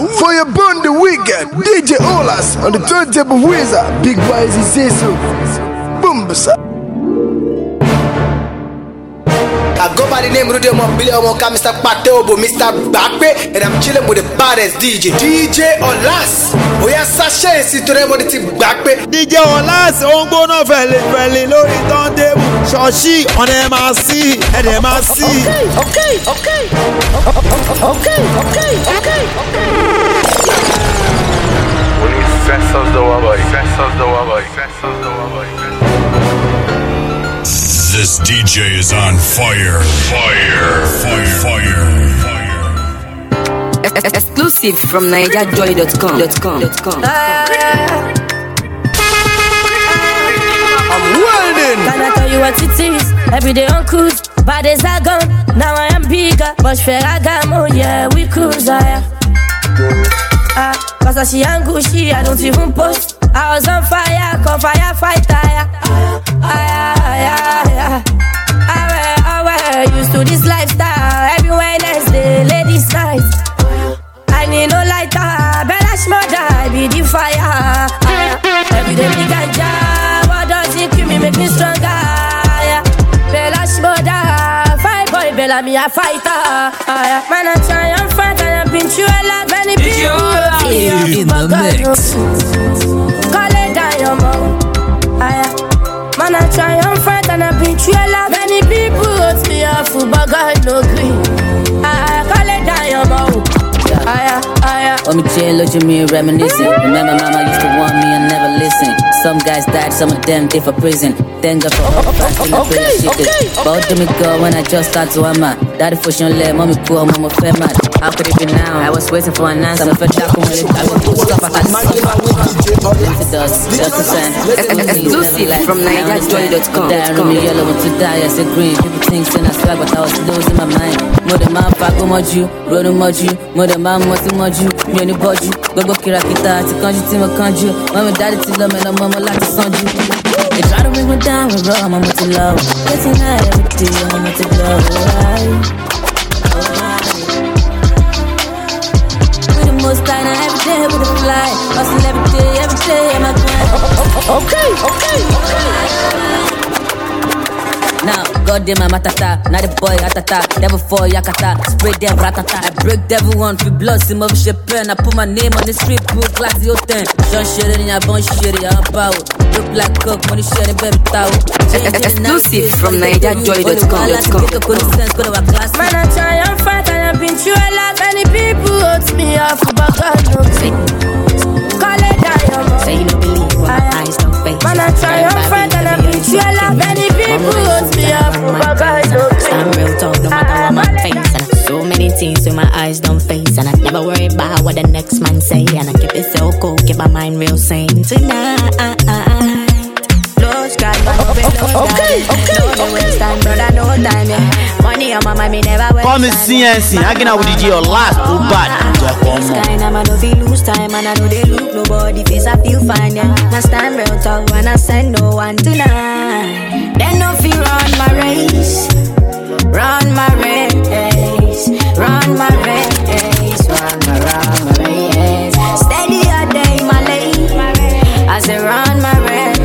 For your bun the weekend, DJ Olas on the turntable wizard. Big Wise is say so. Boom, sir. I go by the name Rudy Mobilio, Mr. Patobo, Mr. Bakpe, and I'm chilling with the baddest DJ Olas. Oh yeah, Sasha, see to them what it's Bakpe. DJ Olas, on bono feli, lori turntable. Shoshi on MRC, and MRC. Okay. Festas do Hawaii. This DJ is on fire. Exclusive from NigerJoy.com. I'm welding. Can I tell you what it is? Every day on cruise, bad days are gone. Now I am bigger, but Ferragamo, yeah, we cruise, cause I see and Gucci, I don't even post. I was on fire, call firefighter, I used to this lifestyle. Every Wednesday, ladies' night. I need no lighter, better smother, I be the fire. Every day me ganja, what does it kill me, make me stronger? Bella smother, fight boy, Bella me a fighter. Man I try and fight, I have been through a lot, many people in the mix. Call it diamond. Man I try and fight, and I've been through a lot, many people wrote me off, but God no green. Call it diamond. When me chill, look at me reminiscing. Remember mama used to want me and never listen. Some guys died, some of them did for prison. Thank God for all the past and I pray that shit did. But do me go when I just start to hammer. Daddy push on leg, mommy poor, mama fair mad. How could it be now? I was waiting for an answer. For that I want to stop, I can't stop. Just a sign. Exclusive from NigerJoy.com. Die on me yellow, want to die as a green. People think sin I swag, but I was losing my mind. More than my fuck, moju, road moju. More than my moju, me only boju. Go kirakita, to conjure, team of conjure. Mama daddy to love me, no mama like to send you. They try to bring me down with raw, mama to love. Getting high every day, mama to love. With the most time, every day with the fly. Hustle every day, I'm a grind. Okay. Now, God damn my matata, now the boy atata, devil for yakata, spray them ratata. I break devil one for blood, sim of shit pen. I put my name on the street book like the hotel. John shit in your bone shit, I'm power. Look like cook, money shit in baby tower. Exclusive from NigerJoy.com. Man I try and fight, and I've been through a lot, many people wrote me off, but God no green. Call it diamond. Say you don't believe what my eyes don't face. Man I try and fight, and I've been through a lot, many people wrote me off, but God no green. I'm real talk, no matter what my face. And so many things with my eyes don't face. And I never worry about what the next man say. And I keep it so cool, keep my mind real sane. Tonight, Lord God, man, Okay. no waste time, brother, no time, yeah. Money on my mind, me never waste time. Come CNC, hanging out with DJ Olas, too bad. This kind of man, no feel lose time. And I know they look nobody face, I feel fine, yeah. Now stand real talk when I send no one tonight. Then no feel run my race. Run my race, run my race, run my race. Steady a day, my lady. I say run my race.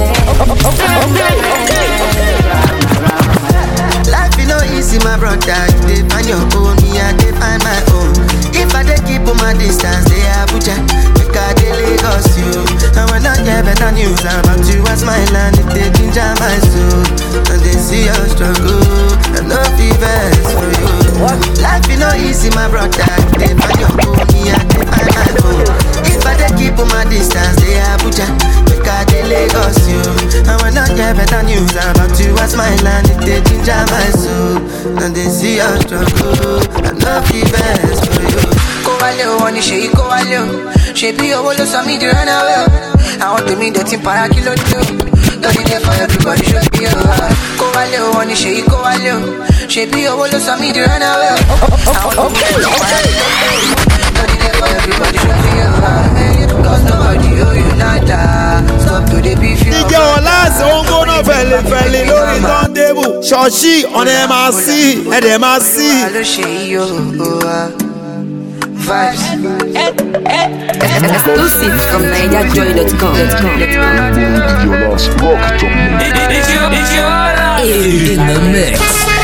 Life is no easy, my brother. You find your own, me I find my own. If I dey keep on my distance, they Abuja, because they Lagos you. And when I get better news about you, I smile and it they ginger my soul. And they see your struggle, and no fevers for you. Life is no easy, my brother. They find your own, me I find my own. If I dey keep on my distance, they Abuja, because they Lagos you. And when I get better news about you, I smile and it they ginger my soul. And they see your struggle, and no fevers for you. Kowale o wani ṣe kowale o ṣe bí owó ló sọ mí di run away o àwọn tèmi dọ̀tí para kí ló dé o lórí dé for everybody show me o kowale o wani ṣe kowale o ṣe bí owó ló sọ mí di run away o àwọn tèmi dọ̀tí para kí ló dé o lórí dé for everybody show me o cause nobody owe you nada stop to dey beef you. DJ Olas, ó ń gbóná fẹ̀lẹ̀ lórí turntable. Shoshi on MRC, MRC. ló ṣe yí o vibes. Exclusive from NigerJoy.com. In the mix.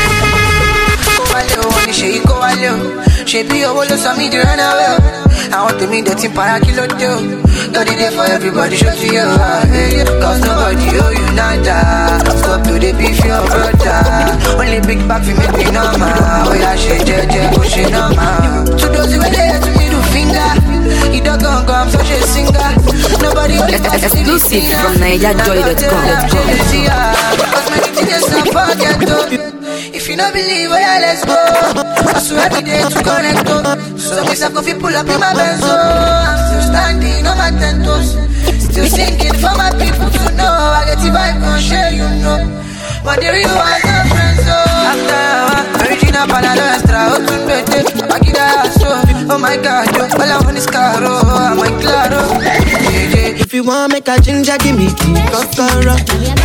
She be a whole of me to run away. I want to meet the team para kilo do. Got it there for everybody, show to you. Cause nobody owe you nada. Stop to the beef your brother. Only big back for make me normal. Oh yeah, she jeje, push it normal. To those who are there to me do finger. You don't go, I'm such a singer. Nobody Exclusive from NigerJoy.com. Cause many things not forget to. If you don't believe, oh yeah, let's go. I swear every day to connect up. So miss I coffee pull up in my benzo. I'm still standing on my 10 toes. Still singing for my people to know. I get the vibe, gon' share, you know. But the real ones are friends, oh. After original panalo extra, oh, to pete. Oh my God, yo, all I want is caro. I'm like claro. If you want make a ginger, give me the kokoro.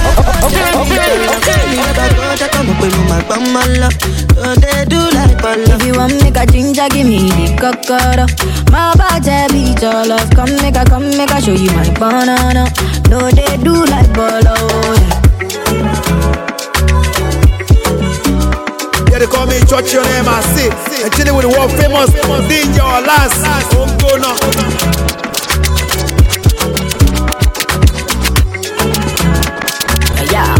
If you want make a ginger, give me the kokoro. My body beat your love. Come make a show you my banana. No, they do like bolo. Yeah, they call me Church your name, I see. And chilling with the world famous DJ Olas. Yeah.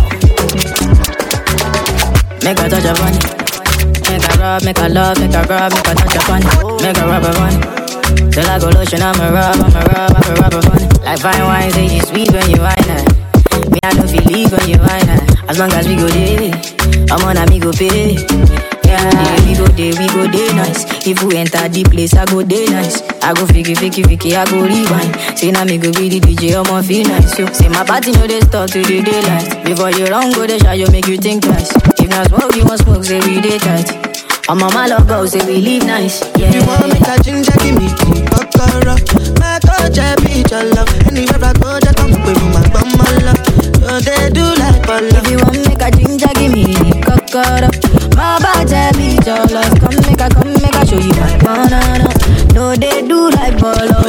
Make a touch upon it. Make a rub, make a love, make a grab, make a touch upon it. Make a rub upon it. Till I go lotion, I'ma rub upon it. Like fine wine, say you sweet when you wine it. Me, I don't feel leave when you wine it. As long as we go there, I'm on amigo pay. Yeah, we go there nice. If we enter the place, I go there nice. I go fiki, I go rewind. Say now me go be the DJ, I'ma feel nice. Yo, say my party no they start to the daylight. Before you run go the shot, you make you think twice. If not smoke, you want smoke, say we day tight. I'm my love go, say we live nice. Yeah. You want make a ginger, give me the kokoro. My coach, I beat your love. Anywhere I go, I come up with my bumala. So they do like bolo. If you want make a ginger, give me the kokoro. My body beat your love. Come make a show you my banana. No, they do like bolo.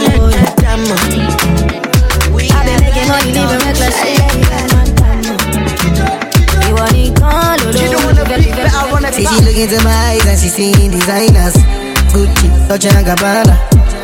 I been making money, living reckless. You want it gone, See she look into my eyes and she seeing designers. Gucci, Dolce & Gabbana.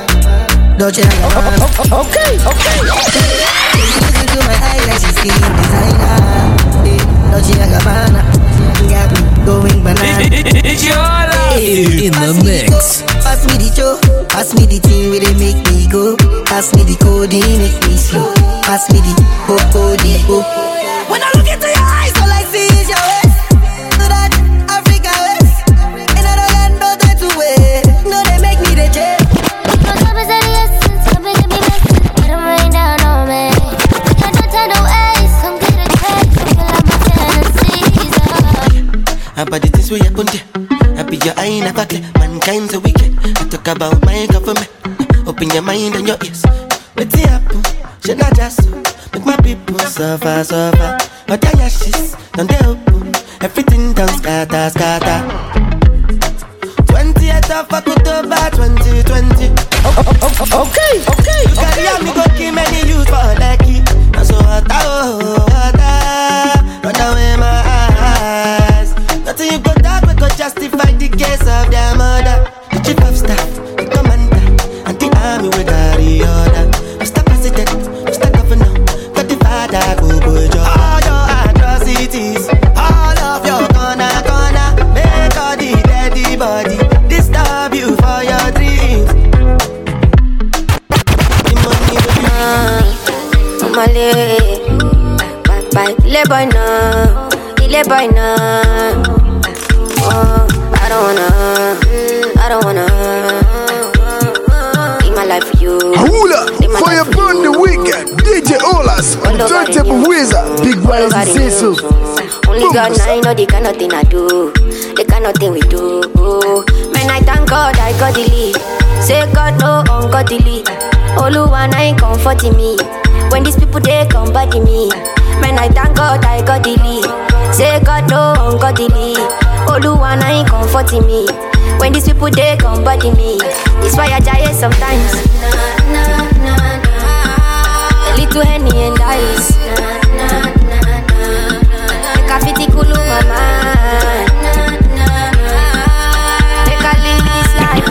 Okay. She look into my eyes and she seeing designer. Dolce & Gabbana. Got me going banana. In the mix. Pass me the show, pass me the thing where they make me go. Pass me the codeine, make me slow. Pass me the codeine. When I look into your eyes, all I see is your waist. So that Africa waist. In other land, no time to wait. No, they make me the jet. No time is of the essence, come and get me messing. Let them rain down on me. I don't turn away, come get a taste. Feel like my Tennessee's up. About the things we happen there. I be your eye in a battle. Mankind so wicked. I talk about my government. Open your mind and your ears. What's the apple? Should not just make my people suffer. But I ashes, don't they open? Everything down scatter. 20th of October 2020. Okay. You carry me go kill many youth for lucky. I'm so hot. Run away my eyes. Nothing you go talk, we go justify the case of their mother. The chief of staff, the commander, and the army will carry order. Mr. President, Mr. Governor, got the father, go boy job. All your atrocities, all of your corner, make all the dead body disturb you for your dreams. The money will be bye, le boy now. Oh, I don't wanna live my life for you. Hula, fire burn the weekend. DJ Olas on the turntable wizard. Big Wise and say so. Only God and I know the kind of thing I do, the kind of thing we do. Man, I thank God I got the lead. Say God no ungodly. Oluwa na ain't comforting me. When these people they come body me. Man, I thank God I got the lead. Say God no ungodly. Oluwa na ain't comforting me. When these people they come body me, it's why I die sometimes. A little Henny and ice. Make a fitty cool my mind. Make a live this life.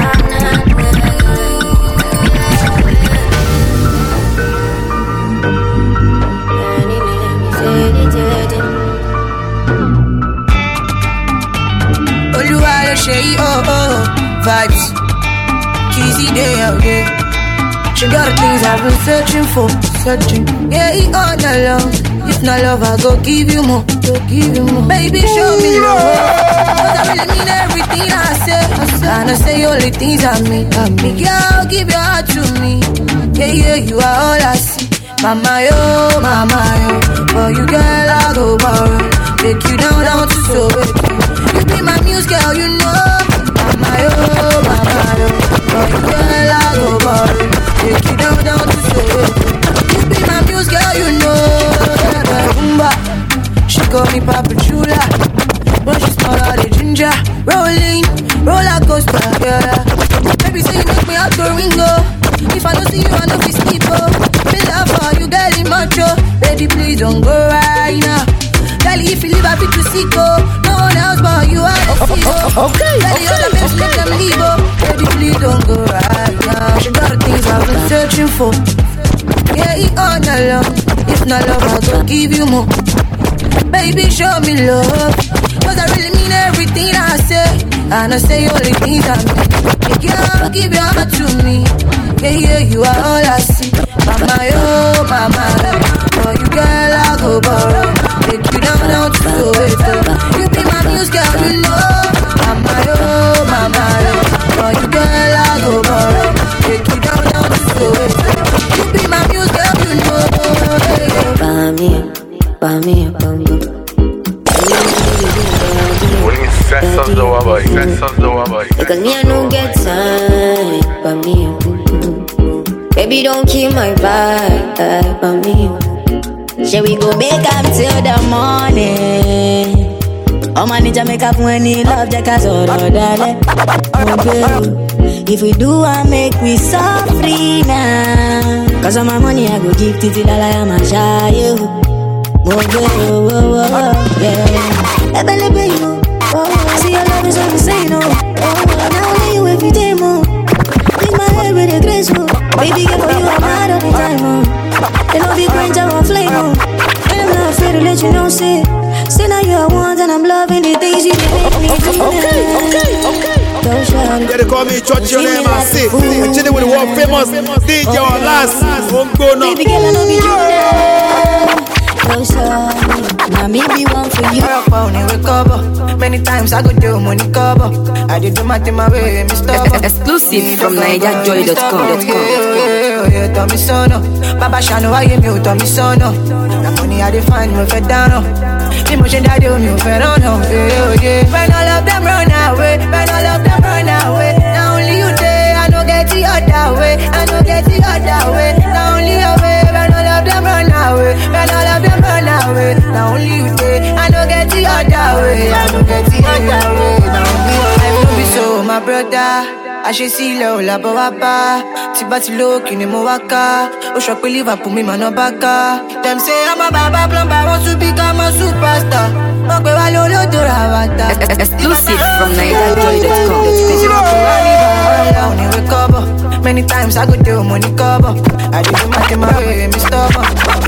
Vibes, Kizzy day out there. She got the things I've been searching for, Yeah, all night long. If not love, I go give you more, Baby, show me love, 'cause I really mean everything I say. And I say only things I mean. Girl, give your heart to me. Yeah, you are all I see. Mama yo, for you girl I go borrow. Take you down to Soweto. You be my muse, girl, you know. Mama yo, for you girl I go borrow. Take you down to Soweto. You be my muse, girl, you know. Rumba, she call me Papa Chula. But she small out the ginger. Rolling, roller coaster, yeah. Baby say you make me out to Ringo. If I don't see you, I know we sleep, oh. Me love for you, girl, in macho. Baby, please don't go right now. Girl, if you leave, I fit to sick, oh. No one else but you, I see, oh. Okay. Girl, the other men let them leave, oh. Baby, please don't go right now. She got the things I've been searching for. Yeah, it all night long. If not love, I'll go give you more. Baby, show me love, 'cause I really mean everything I say. And I say only things I mean. Girl, give your heart to me. Yeah, you are all I see. Mama yo, for you girl I go borrow. Take you down to Soweto. You be my muse, girl, you know. Mama yo, for you girl I go borrow. Take you down to Soweto. You be my muse, girl, you know. Bamia. Because me I don't get time, Bamia. Baby, don't kill my vibe, Bamia. Shall we go make up till the morning? Oh man, need to make up when he love the cause all darling. If we do, I make we free now. Cause all my money I go give to till I am a shy. Yeah. See your love is all the same, no. Now only you every day, mo. In my head with a grace, mo. Baby, get for you, I'm mad all the time, mo. They know the quench, I won't flame, mo. And I'm not afraid to let you know, say now you are one, and I'm loving the things you make me do. Okay. They call me Church, your name I say. I'm chilling with the world famous DJ Olas. Baby girl, I know be you now maybe one for you. Recover. Many times I go do money cover. I did do my thing my way, Mr. Exclusive from NigerJoy.com. Yeah, tell me so no. Baba Shano, I am you, tell me so no. The money I define me for down. Emotion that do me for no. Yeah. When all of them run away, now only you there. I don't get the other way. Now only your way. When all of them run away, now only you there. I don't get the other way. Now only life no be so, my brother. I should see low la baba. Tibati low kini mo waka. O shop we Liverpool me man no baka. Them say I'm a baba plumber, want to become a superstar. Exclusive from NigerJoy.com. Many times I go do money cover. I do my thing my way, me stubborn.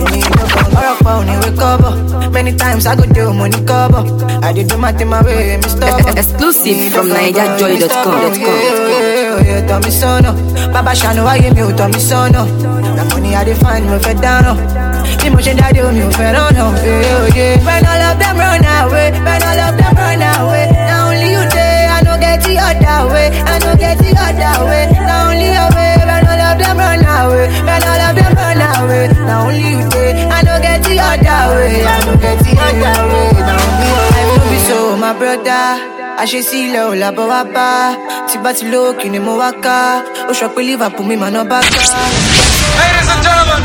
Many times I go do money cover. I do my thing my way, me stubborn. Exclusive from NigerJoy.com. Yeah, tell me so no. Baba Shano, I am you, tell me so no. The money I define me for down. Emotion that do me for no. Yeah. When all of them run away, now only you there. I don't get the other way. Now only your way. When all of them run away, now only you there. I don't get the other way. Now only life no be so, my brother. I should see low la baba. Tibati low kini mo waka. O shop we Liverpool me man no baka. Ladies and gentlemen,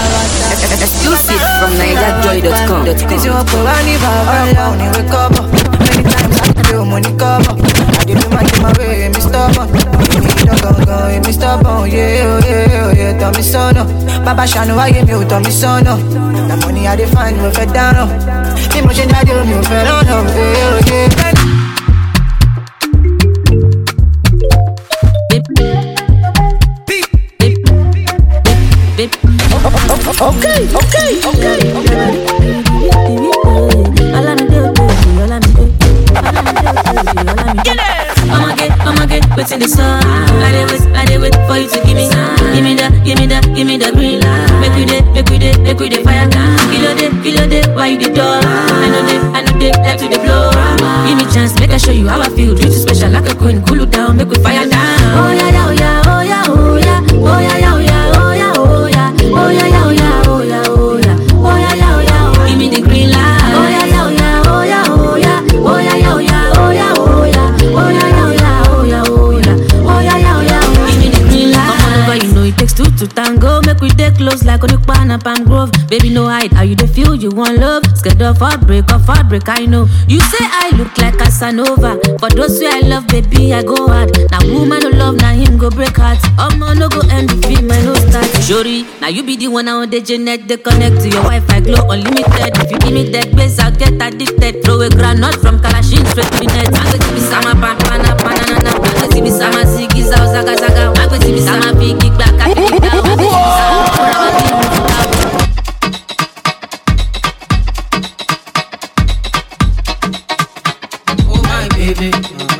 Exclusive from NigerJoy.com. tell me so no. Baba Shanu, I give you tell me so no. The money I define, me fed down. Emotion I do, me fed on. Okay. I'ma get what's in the sun. I did wait for you to give me the green light. Make we dey fire. Kilo day, why you the door? I know they like to the blow. Give me chance, make I show you how I feel. Treat you special like a queen, cool you down, make we fire down. Oh yeah, oh yeah, oh yeah, oh yeah, oh yeah, oh yeah, oh yeah, oh yeah, oh yeah, oh yeah, oh yeah, oh yeah, oh yeah, oh yeah, give me the green light. Oh yeah, oh yeah, oh yeah, oh yeah, oh yeah, oh yeah, oh yeah, oh yeah, oh yeah, oh yeah, give me the green light. Come on over, you know it takes two to tango. Make we take close like on the Pana Palm Grove. Baby, no hide, how you dey feel? You want love? Scared of heartbreak, I know. You say I look like Casanova. For those who I love, baby, I go hard. Now woman no love, now him go break hearts. No go end the film, I no start. Shorty, now you be the one on the Janet. They connect to your Wi-Fi, glow unlimited. If you give me that base, I'll get addicted. Throw a granite from Kalashin straight to the net. I'm going to be sama pana. I'm going to be sama sigi zaga. I'm going to be sama big back. I'm going to be sama baby.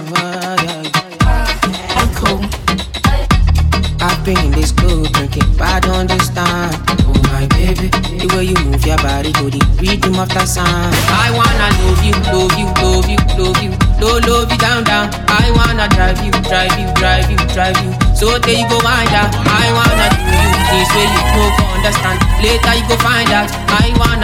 I'm cool. I've been in this club drinking, but I don't understand. Oh my baby, the way you move your body to the rhythm of that song. I wanna love you. Don't love you down. I wanna drive you. So there you go wind up. I wanna do you this way you no go understand. Later you go find out. I wanna.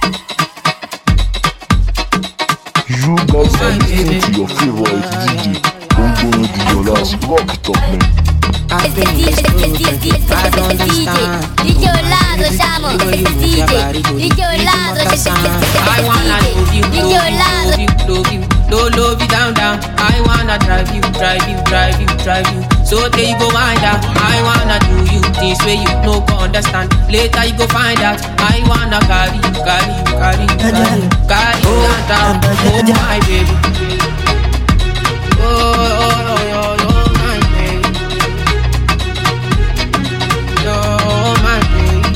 You guys are listening to your favorite DJ, Bongo Diolas, Rock Top Man. I've been in this group, I don't understand. DJ Olazo, Shamo, DJ Olazo, I wanna love you. Don't love you down. I wanna drive you. So there you go wind up. I wanna do you this way you no go understand. Later you go find out. I wanna carry you down. Oh my baby. Oh my baby. Oh my baby.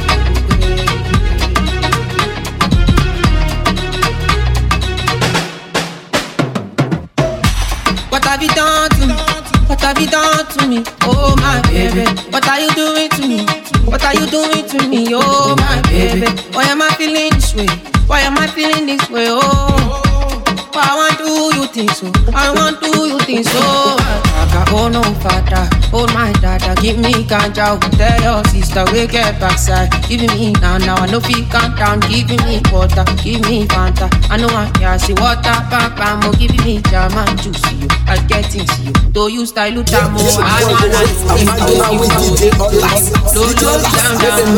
What have you done to me? What have you done to me? Oh my baby. What are you doing to me? What are you doing to me? Oh my baby. Why am I feeling this way? Why am I feeling this way? Oh, I want to do you things so. I want to do you things so. Oh no father, oh my dada, give me ganja. Tell your sister we get backside. Give me now, I know fi calm down. Give me water, give me Fanta. I know I can't see water, papa mo. Give me jam and juice you. I get things you. Do you style you tamo? I wanna do you. Don't down.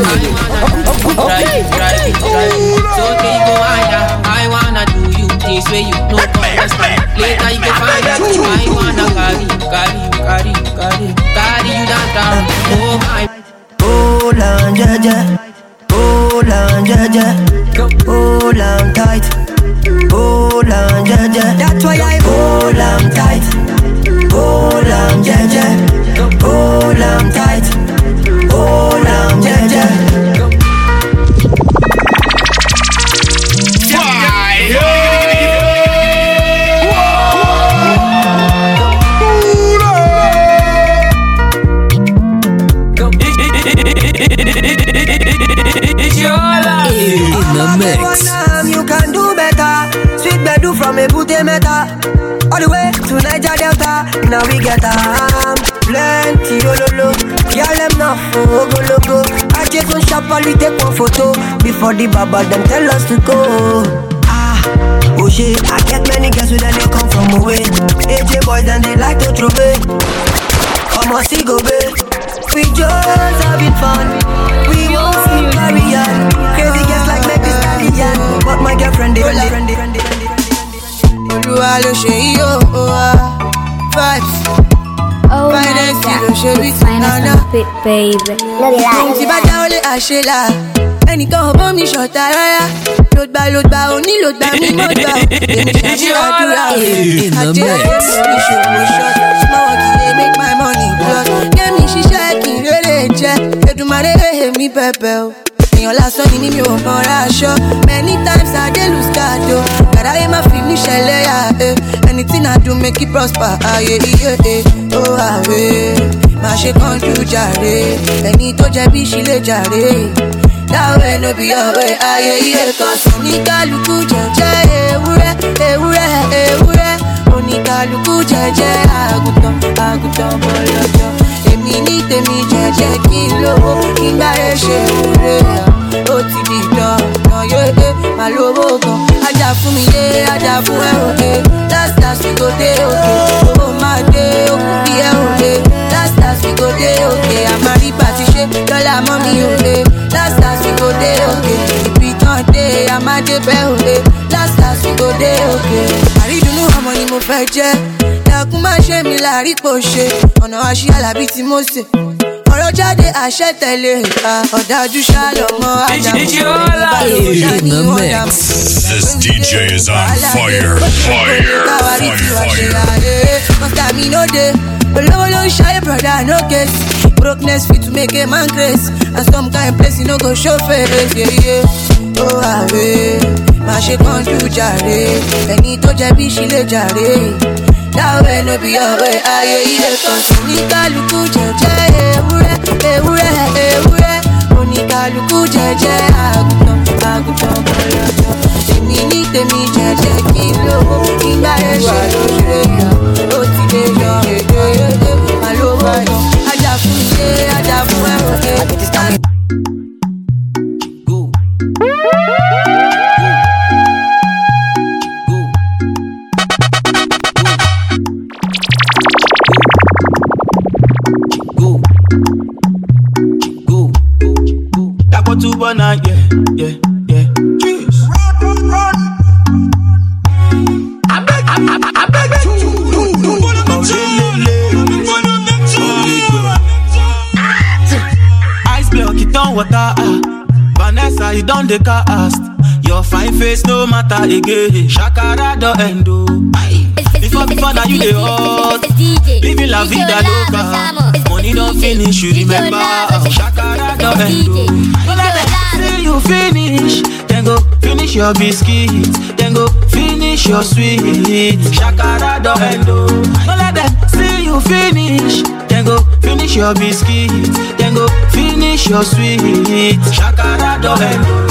Drive it. So they go higher. I wanna do you this way you no understand. Later you can find out. I wanna carry you down. Oh my. Hold on, jaja. Hold on tight. Hold on, jaja. That's why I hold on tight. Hold on, jaja. Hold on tight. Hold on, jaja. Mix. You can do better. Sweet bedu from a booty meta. All the way to Niger Delta. Now we get plenty ololo. Y'all them now go logo. I just want sharply take one photo before the baba them tell us to go. Oh shit, I get many girls with them they come from away. AJ boys and they like to throw it. Come on, see go babe. We just having fun. We won't marry on. Crazy girls like make this stallion. But my girlfriend they Olúwa ló ṣe yí o, vibes. Oh my finance God, you should be it's finest on the pit, baby. Ti bá dá olé àṣelà, ẹnìkan ò bọ́ mi ṣọ̀tá rárá. Lòdgbà òní lòdgbà mi mọ̀ gbà. Èmi ṣàdúrà àjẹ́ èmi ṣòwò ṣọ́ọ̀t. Small work dey make my money plus. Kémi ṣiṣẹ́ kí n rere jẹ. Èdùmàrè èmi bẹ̀bẹ̀ o. Èèyàn lásán ni mímí ò mọ̀ra aṣọ. Many times I dey lose card o. Kàdáyé má fi mí ṣẹlẹ̀ yà. Anything I do make it prosper. Ayé iye ó àwẹ̀. Má ṣe kánjú jàre. Ẹni tó jẹ bí ṣì lè jàre. That way no be your way, ayé iye kan sùn. Oníkálukú jẹ́jẹ́ ewúrẹ́. Oníkálukú jẹ́jẹ́ àgùntàn bọ̀lọ̀jọ̀. Èmi ní tèmi jẹ́jẹ́ kí n lówó kí n gbáyé ṣe òwúrẹ́. Ó ti di dandan yóò máa lówó gan. Ajá fún mi yé, ajá fún ẹ òde. Last we go dey òkè. Owó máa dé òkú bí ẹ òde. Last we go dey òkè. Àmàrí bàtí ṣe dọ́là mọ́ mi òde. Last we go dey okay. Ibi tán dé, a máa dé bẹ́ẹ̀ òde. Last we go dey okay. Àrídùnnú ọmọ ni mo fẹ́ jẹ́. Ẹkún máa ṣe mí láàrí pò ṣe. Ọ̀nà àṣì alábí tí mo ṣe. Ọ̀rọ̀ jáde àṣẹ tẹ̀lé. Ọ̀dájú ṣàlọ́mọ àjàmọ́. This DJ is on fire. Mọ̀tà mi no dey. Olówó ló ń ṣayé brother no case. Brokenness fit to make a man craze. And some kind place you no go show face. Yeah. Oh àwẹ̀, má ṣe kánjú jàre. Ẹni tó jẹ bí ṣì lè jàre. That way no be your way. Ayé ilé kan sùn. Oníkálukú jẹ́jẹ́ ewúrẹ́. Oníkálukú jẹ́jẹ́ àgùntàn bọ̀lọ̀jọ̀. Èmi ní tèmi jẹ́jẹ́ kí n lówó kí n gbáyé ṣe lóṣèré. Ó ti lè yọ máa lówó lọ. Ajá fún mi yé, ajá fún ẹ òde. Yeah. Jeez. Run. I beg you. Ice block it on water. Vanessa, you don't dey cast. Your fine face no matter again. Shakara do endo. Before now you dey hot. Living la vida loca. Money don't finish, you remember. Shakara do endo. Don't let them say you finish. Then go finish your biscuits. Then go finish your sweet. Shakara do endo. Don't let them say you finish. Then go finish your biscuits. Then go finish your sweet. Shakara do endo.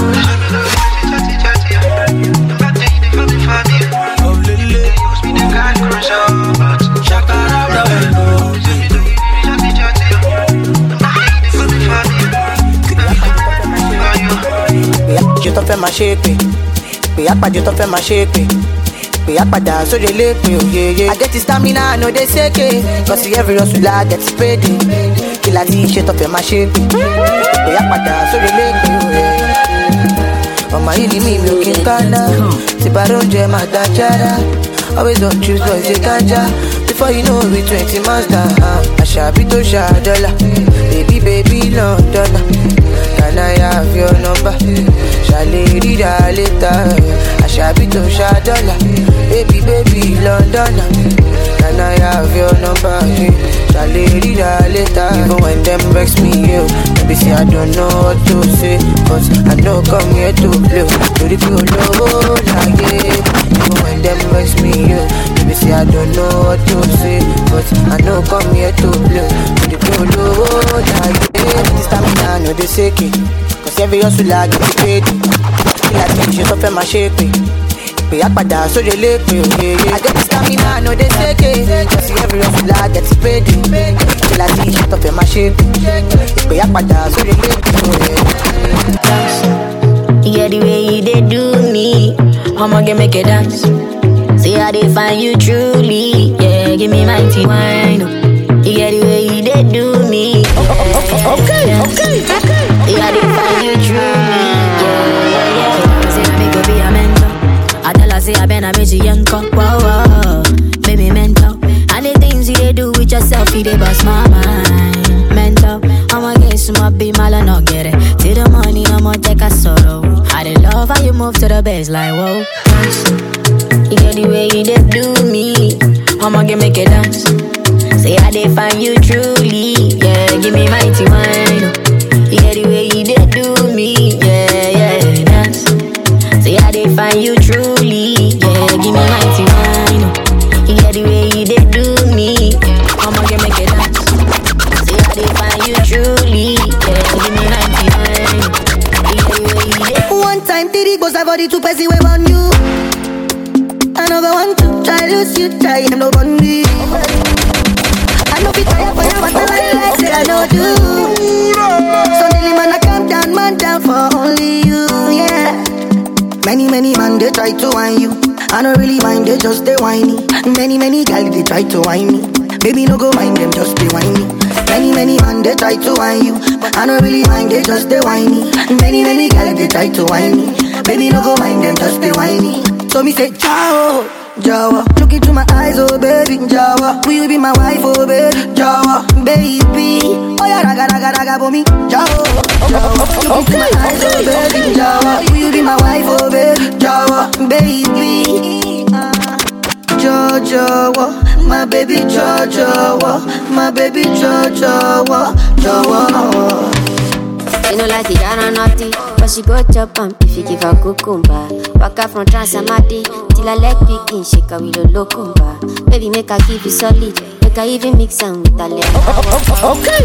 Je t'en fais ma chérie. Pé àpàdé tó fẹ́ máa ṣe pé. Pé àpàdà sóde lé pé òye. I get the stamina, no dey seke. Cause every hustler get paid. Kí la ti ṣe tó fẹ́ máa ṣe pé. Pé àpàdà sóde lé pé òye. Ọmọ yìí ni mi ò kí n kánná. Tí bá róúnjẹ máa dá jára. Always don't choose boys they ganja. Before you know we 20 miles down. Àṣàbí tó ṣàdọ́là. Baby London. Can I have your number? Shall read that later? Àṣàbí tó ṣàdọ́là. Baby London. Can I have your number? Shall read that later? Even when them vex me, yo. Maybe say I don't know what to say, but I know come here to play. To the low, like yeah. Even when them vex me, yo. Maybe say I don't know what to say, but I know come here to play. To the low, like yeah. This stamina, no dey seke. Cause every hustler get paid. Kí la ti ṣe tó fẹ́ máa ṣe pé. Pé àpàdà sóde lé pé òye. I get the stamina, no dey seke. Cause every hustler get paid. Kí la ti ṣe tó fẹ́ máa ṣe pé. Pé àpàdà sóde lé pé òye. Yeah, the way you dey do me, I'ma get make a dance. See how they find you truly. Yeah, give me my wine. Yeah, the way you dey do me. Okay. Yeah, they find you truly. Yeah. Say I make you be a mentor. I tell her say I been a bitch yanko. Wow. Baby mentor. And the things you dey do with your yourself, you dey bust my mind. Mental, I'ma get some my be mal and not get it. Till the money, I'ma take a sorrow. I dey love how you move to the bass like whoa. You get the way you dey do me, I'ma get make it dance. Say I dey find you truly, yeah. Give me mighty wine. You get the way you dey do me, yeah, dance. Say I dey find you truly, yeah. Give me mighty wine. You get the way you dey do me, I'ma get make it dance. Say I dey find you truly, yeah. Give me mighty wine. You get the way you dey. One time did it goes I body to Pessy wave on you. Another one to try lose you, try I'm no bundy. I know fit tire for you, but I like say I know do. So daily man I calm down, man down for only you, yeah. Many man they try to whine you. I don't really mind, they just they whiny. Many guys they try to whine me. Baby no go mind them, just they whiny. Many man they try to whine you. I don't really mind, they just they whiny. Many guys they try to whine me. Baby no go mind them, just they whiny. So me say ciao, Jawa. Look into my eyes, oh baby, Jawa. Will you be my wife, oh baby, Jawa, baby. Oh yeah, raga for me, Jawa. Look into my eyes, oh baby, Jawa. Will you be my wife, oh baby, Jawa, baby. Jawa, my baby, Jawa, my baby, Jawa, Jawa. She no like the yara naughty, but she go chop if you give her cucumber. Waka from Transamadi till I leg picking, shake her with a locumba. Baby, make her give you solid, make her even mix am with her leg. Okay.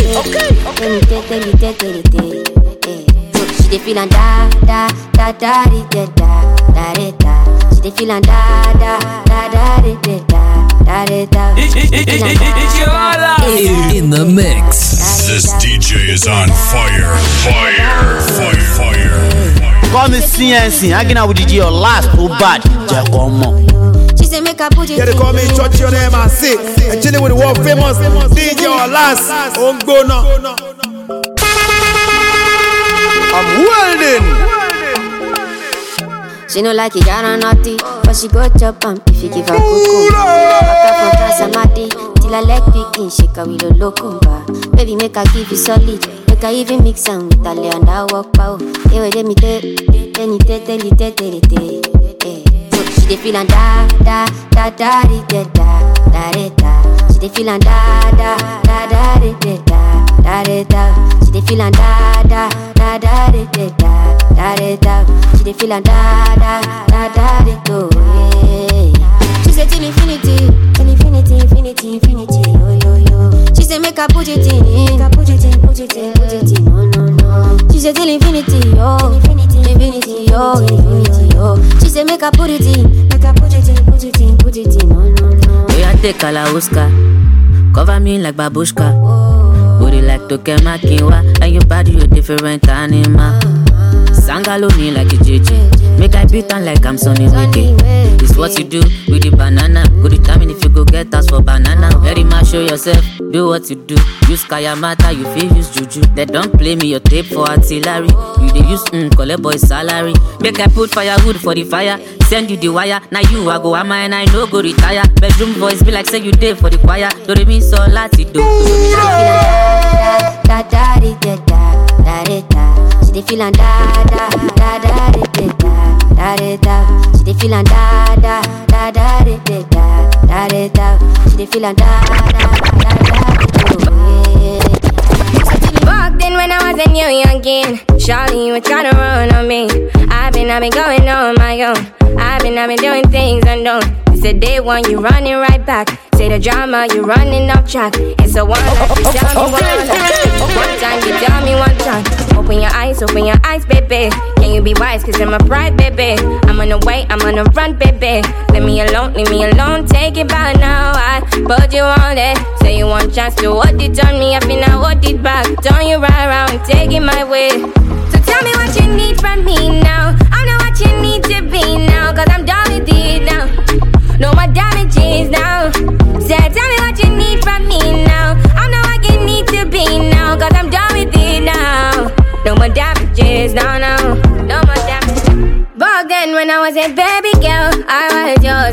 She dey feelin' da da da da da da da da da. She dey feelin' da da da da da da da da. In the mix. This DJ is on fire. Call me CNC, hanging out with DJ your last too bad. She say make her put it. Yeah, they call me Church your name and say, and chilling with the world famous DJ your last. I'm welding. She no like it, yara naughty, but she go chop if you give her cucumber. Waka from Transamadi till I leg picking, shake her with a locumba. Baby, make her give you solid, make her even mix am with her leg and I walk pow. Hey, wait, let me tell. She dey feelin' da da da da da da da da. She dey feelin' da da da da da da da da. She dey feelin' da da da da da da da da. She dey feelin' da da da da da. She say till infinity, yo yo yo. She say make her put it in, no. She say till infinity, yo, yo. She say make her put it in, no. We a take Kalauska, cover me like babushka. Booty like Tokemakiwa, and your body you different animal. Sangalo me like a JJ, make I beat on like I'm Sonny Wiki. It's what you do with the banana. Go determine if you go get us for banana. Very much show yourself, do what you do. Use Kayamata, you feel use Juju. They don't play me your tape for artillery. You they use collect boy salary. Make I put firewood for the fire, send you the wire. Now you I go am and I no go retire. Bedroom voice be like say you day for the choir. Do they mean so lati do? Da da da da da da da. She dey feelin' da da da da da da da. She dey feelin' da da da da da da da. She dey feelin' da da da da. Walked in when I was a new youngin'. Shawty, you were tryna run on me. I've been going on my own. I've been doing things unknown. It's a day one, you running right back. Say the drama, you running off track. It's a one life, you tell me one life. One time, you tell me one time. Open your eyes, baby. Can you be wise, cause I'm a pride, baby. I'm on the way, I'm on the run, baby. Leave me alone, take it by now. I put you on it. Say you want chance to hold it on me. I feel I hold it back. Turn you right around, take it my way. So tell me what you need from me now. I know what you need to be now, cause I'm done with it now. No more damages now. Say, tell me what you need from me now. I know what you need to be now, cause I'm done with it now. No more damages, no more damages. Back then when I was a baby girl, I was yours and you were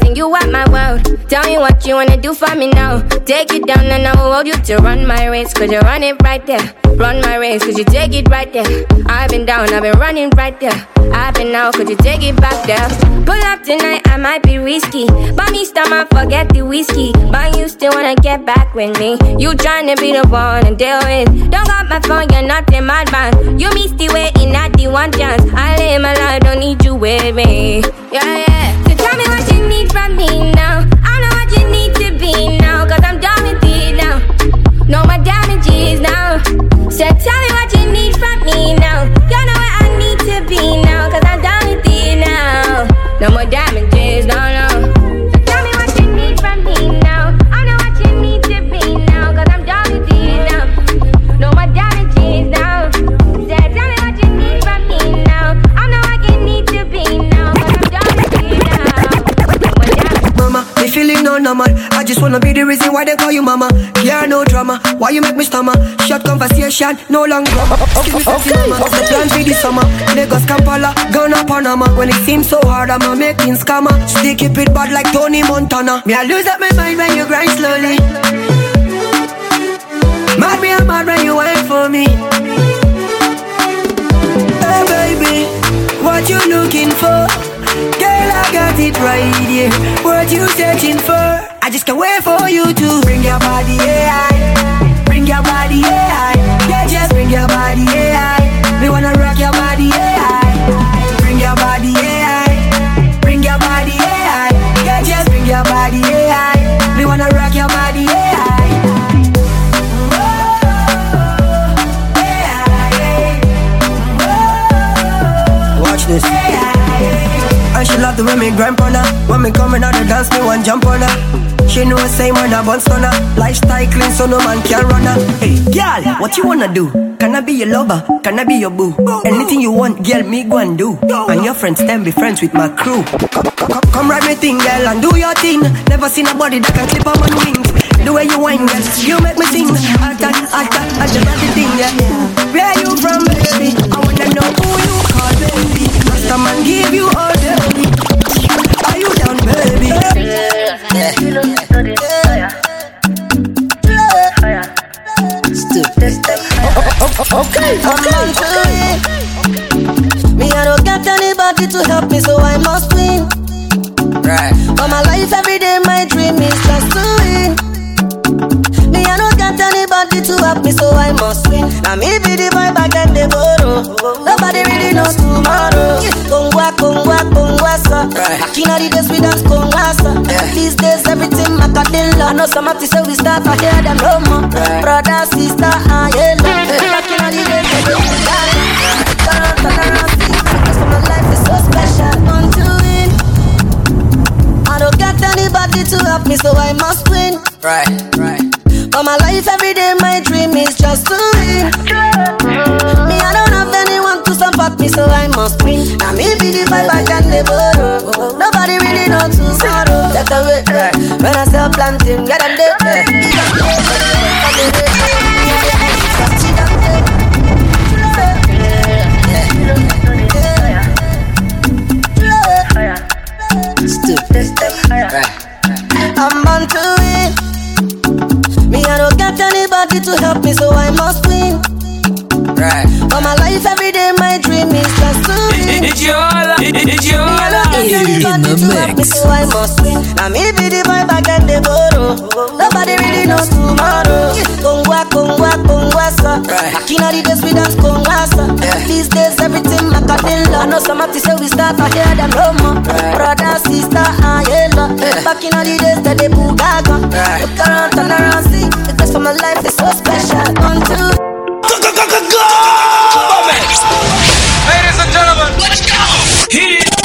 got my world. Tell me what you wanna do for me now. Take it down and I will hold you to run my race. Cause you run it right there. Run my race, cause you take it right there. I've been down, I've been running right there. I've been out, could you take it back there? Pull up tonight, I might be risky. But me stomach, forget the whiskey. But you still wanna get back with me. You tryna be the one to deal with. Don't got my phone, you're not in my band. You missed the waiting at the one chance. I live my life, don't need you with me. Yeah. So tell me what you need from me now. I know what you need to be now. Cause I'm done with it now. No more damages now. So tell me what you need from me now. You know where I need to be now. Cause I'm done with it now. No more damages, no. So tell me what you need from me now. I know what you need to be now. Cause I'm done with it now. No more damages now. So tell me what you need from me now. I know what you need to be now. Cause I'm done with it now. Mama, me feeling no normal. I just wanna be the reason why they call you mama. Yeah, no drama. Why you make me stammer? Short conversation, no long drama. Excuse me, sexy mama. The plan for this summer. Lagos, Kampala, Ghana, Panama. When it seems so hard, I'm a making scammer. Still keep it bad like Tony Montana. Me I lose up my mind when you grind slowly. Mad me, I'm mad when you wait for me. Hey baby, what you looking for? Girl, I got it right here. What you searching for? I just can't wait for you to bring your body, yeah. Bring your body, yeah. Yeah, just bring your body, yeah. We wanna rock your body, yeah. Bring your body, yeah. Bring your body, yeah. Yeah, just bring your body, yeah. We wanna rock your body, yeah. Watch this. And she love the way me grind on her. When me coming out the dance, me one jump on her. She know the same when I bun stunner. Lifestyle clean so no man can run her. Hey, girl, what you wanna do? Can I be your lover? Can I be your boo? Anything you want, girl, me go and do. And your friends then be friends with my crew. Come ride me thing, girl, and do your thing. Never seen a body that can clip on my wings. The way you whine, girl, you make me sing. I just love the thing, yeah. Where you from, baby? I wanna know who you call, baby. Come and give you all the money. Are you down, baby? Okay. Me, I don't get anybody to help me, so I must win. Right. For my life, every day, my dream is just to win. Me, I don't get anybody to help me, so I must win. Now me be the boy back and the borrow. Nobody really knows tomorrow. Kongwa, sir. Back in the days we dance Kongwa, sir. These days everything macadilla. I know some of the say we start, I hear them no more. Brother, sister, I yellow. Back in the days we do that. Because my life is so special. Want to win. I don't get anybody to help me, so I must win. Right. For my life every day, my dream is just to win. Me, I don't have anyone to support me, so I must win. Now me be the vibe I can the borrow. Nobody really knows tomorrow. That's the way. When I sell planting, get them there. I'm born to win. Me, I don't get anybody to help me, so I must win. Right. For my life every day, my dream is just to win. It's your life. In the mix. So I must win. Now me be the boy back and the borrow. Nobody really knows tomorrow. Kongwa, sir. Back in the days we dance Kongwa, sir. These days everything macadilla. I know some of the say we start, I hear them no more. Brother, sister, I yellow. Back in the days that they bugaga. Look around, turn around, see. Because for my life is so special. 1, 2. Go! Ladies and gentlemen, let's go! Hit it!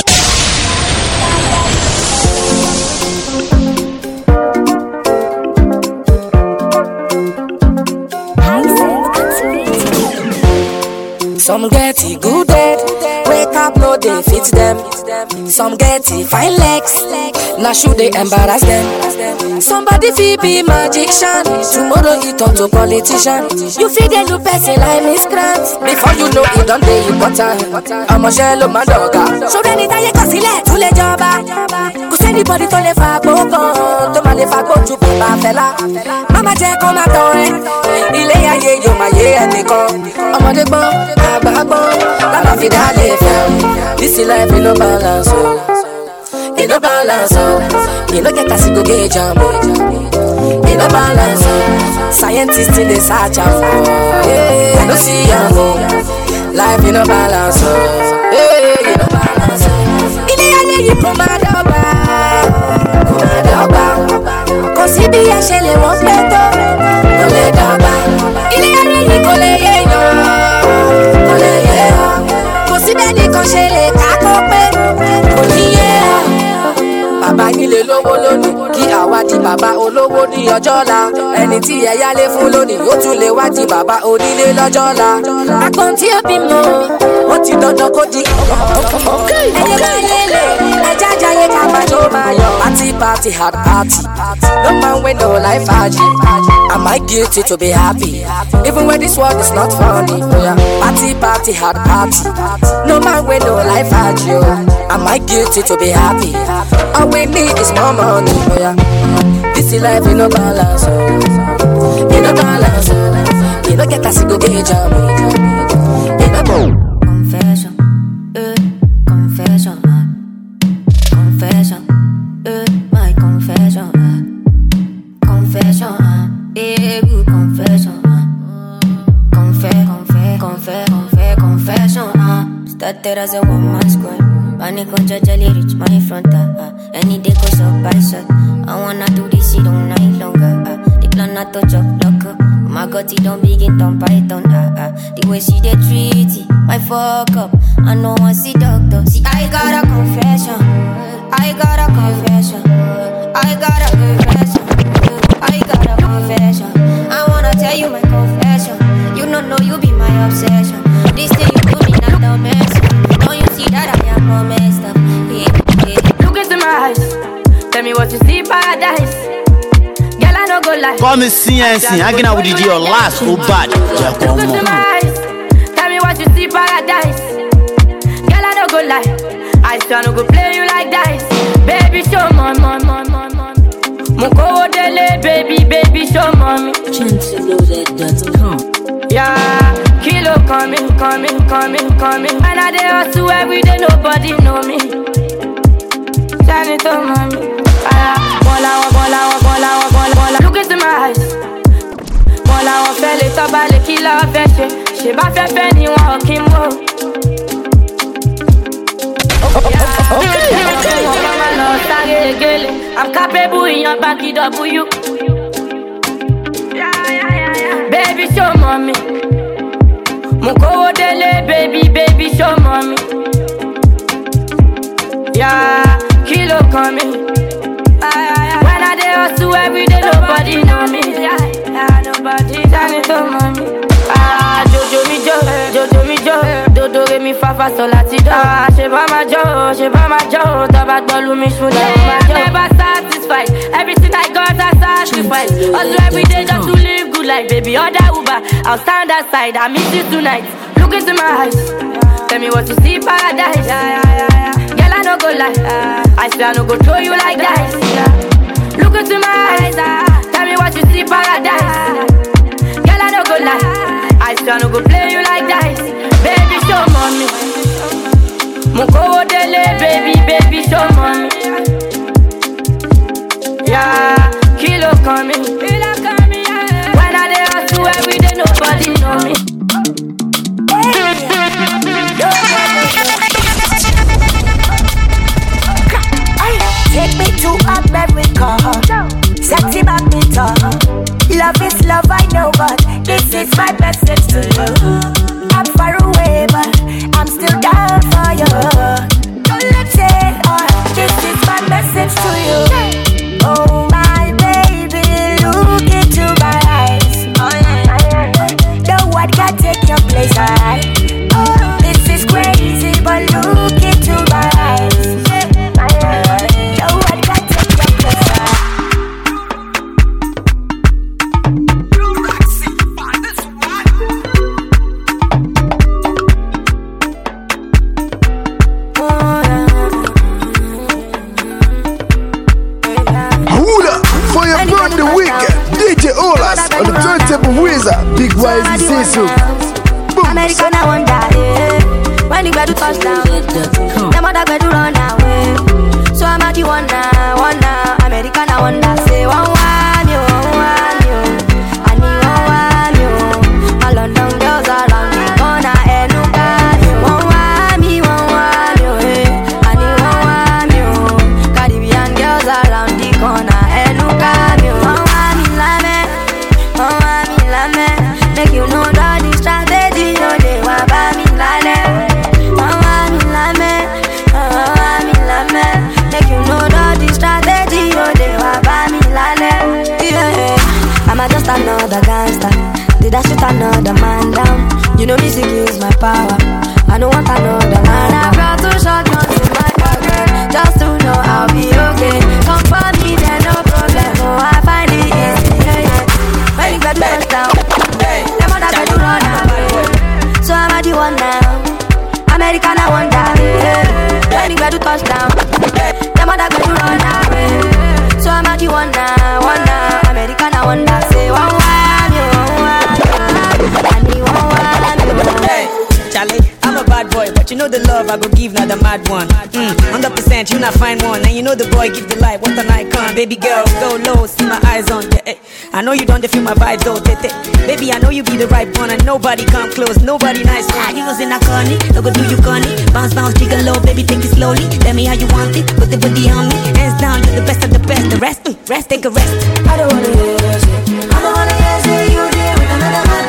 Some get it good head, wake up no they fit them. Some get it fine legs, now should they embarrass them. Somebody feel be magician, tomorrow he turn to politician. You feel they look person like Miss Grant. Before you know it don't they important. I'm a shello my dog. So then it I can select to le job. anybody tó lè fa gbóngàn tó máa lè fa gbójú bàbá fẹ́lá. Mama jẹ́ kó máa tán ẹ, ilé ayé yóò máa yé ẹnìkan. Ọmọdé gbọ́n, àgbà gbọ́n, lábàá fi dá lè fẹ́. This life no balance o, no balance o. You no get as you go get jam o, no balance o. Scientists in the search am o, I no see am o. Life no balance o, no balance o. Ilé ayé yìí kò máa dọ́gba, kò máa dọ́gba. Kò sí bí ẹ ṣe lè wọ́n pẹ́ tó, kò lè dọ́gba. Ilé ayé yìí kò lè yé yan, kò lè yé yan. Kò sí bẹ́ẹ̀ nìkan ṣe lè ká kó pé, kò ní yé yan. Bàbá yín lè lówó lónìí, kí àwa di bàbá olówó ní ọjọ́ ọ̀la. Ẹni tí ẹ yálé fún lónìí, ó tún lè wá di bàbá onílé lọ́jọ́ ọ̀la. Àgbọn tí ó bímọ, ó ti dandan kó di ẹyẹ láyé lè, ẹja jayé ká máa jó máa yọ. Party hard party, no man wey no life haji. Am I guilty to be happy, even when this world is not funny? Oh yeah. Party hard party, no man wey no life haji. Am I guilty to be happy? All we need is more money. Oh yeah. This life in no balance, in no balance. You no get as you go get jam. Confession, confession, confession, my confession, confession, good confession, confession. Started as a one-man squad, panic on judgely reach my front. Any day goes up by side. I wanna do this shit all night longer. The plan not to chop locker. My God, it don't begin to python. The way she dey treat it, my fuck up. I know I see doctor. See, I got a confession. I got a confession. I got a confession. I got a confession. I wanna tell you my confession. You don't know you be my obsession. This thing you do me not no mess. Don't you see that I am all messed up? Look into my eyes. Tell me what you see, paradise. Girl, I no go lie. Come see hanging out with DJ last so bad. Look into my eyes. Tell me what you see, paradise. Girl, I no go lie. I still no go play you like dice. Baby, show more. Moko dele, baby, show mommy. Yeah, kilo coming. And I dey hustle every day, nobody know me. Turn it on, mommy. Bola. Look into my eyes. Bola, on fait les tabacs, les kilos, fait j'ai pas fait ni one walking more. I'm capable in your back, it up for you. Baby, show mommy. Moko dele, baby, show mommy. Yeah, kilo coming. When I dey hustle every day, nobody know me. Yeah, nobody turn it on mommy. Jojo mi jo, dodo re mi fa sol la ti do. She ba ma jo, tabak bolu mi shou da ma jo. Never satisfied, everything I got I sacrifice. Hustle every day just to live good life, baby. Order Uber, I'll stand outside, I miss you tonight. Look into my eyes, tell me what you see, paradise. Girl, I no go lie, I swear I no go throw you like dice. Look into my eyes, tell me what you see, paradise. Girl, I no go lie, I swear I no go play you like dice. Baby, show mommy. Moko dele, baby, show mommy. Yeah, kilo coming. When I dey hustle every day, nobody know me. Take me to America, sexy badminton. Love is love, I know, but this is my message to you. I'm far away, but I'm still down for you. Don't let it on. This is my message to you. Oh my baby, look into my eyes. No one can take your place. This is crazy, but look into my eyes. No one can take your place. For your birthday weekend, DJ Olas on the turntable wizard. Big Wise and say so. American, I want that, yeah. When you get to touchdown, them other get to run away. So I'm at the one now. American, I want that, say one you. I need one you. My London girls around the corner, and no got you. One you, I need one you. Caribbean girls around the corner, and no got you. One me, make you know that the strategy, no they want by me lame. Make you know that the strategy, no they want by me lame. Yeah, I'm just another gangster. Did I shoot another man down? You know music is my power. I don't want another man. I brought two shotguns in my pocket just to know I'll be okay. Come for me, then no problem. Oh, I find it easy. Yeah. When you get to down, them other get to run away. So I'm at the one now. American, I want that. When you get to touchdown, them other get to run away. So I'm at the one now. American, I want that. Say one you. I need one you. Hey, Charlie, I'm a bad boy, but you know the love I go give, not the mad one. 100%, you not find one, and you know the boy give the light. What an icon, baby girl, go low, see my eyes on you. Yeah, I know you don't feel my vibe though, baby. I know you be the right one, and nobody come close, nobody nice one. You was in a corny, don't go do you corny. Bounce, jiggle low, baby, take it slowly. Tell me how you want it, put the booty on me. Hands down, you're the best of the best. The rest, take a rest. I don't wanna hear you. I don't wanna hear say you there with another man.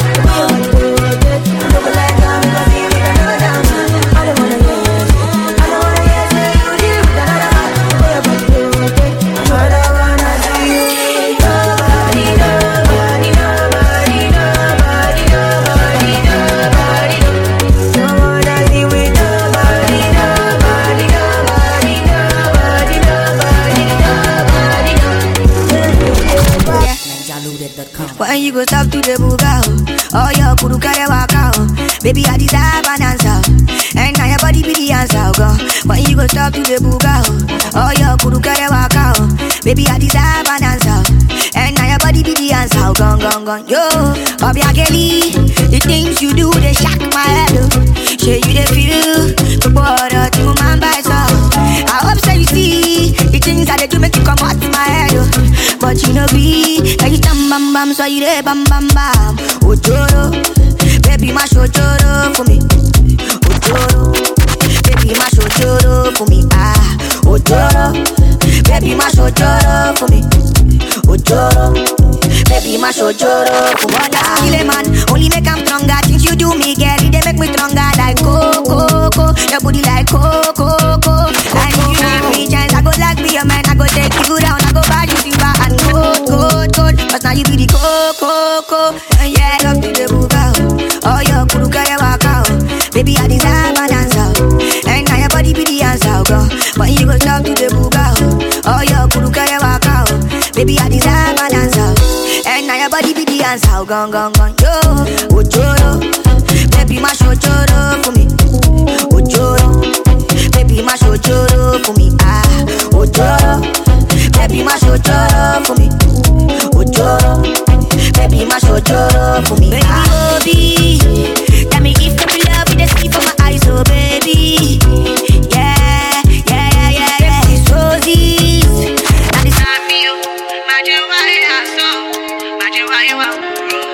When you go stop to the buga, oh your kuru kare waka, baby I deserve an answer, and now your body be the answer, go. When you go stop to the buga, oh your kuru kare waka, baby I deserve an answer, and now your body be the answer, gone. Yo, Obiageli, the things you do they shock my head, say you they feel, the border to man by so. I hope so you see the things that they do make you come out my head, but you know be, can you bam, so you dey bam. Ojoro, baby mash ojoro for me. Ojoro, baby mash ojoro for me. Ah, ojoro, baby mash ojoro for me. Ojoro, baby mash ojoro for me. Kill a man, only make him stronger. Things you do me, girl, they make me stronger. Like coco, your booty like coco. And if you give me chance, I go like be a man. I go take you down, I go buy you silver and gold. Cause now you be the coco. Yeah, love to the buga. Oh, your kuru kare waka. Baby, I deserve an answer, and now your body be the answer, girl. When you go stop to the buga. Oh, your kuru kare waka. Baby, I deserve an answer, and now your body be the answer, gone. Yo, ojoro, baby, mash ojoro for me. Ojoro, baby, mash ojoro for me. Ah, ojoro, baby, mash ojoro for me. Ojoro, baby, mash ojoro for me. Baby, tell me if you love me, the see from my eyes, oh baby. Yeah. These roses, now this time for you. Imagine why I saw, imagine why you are.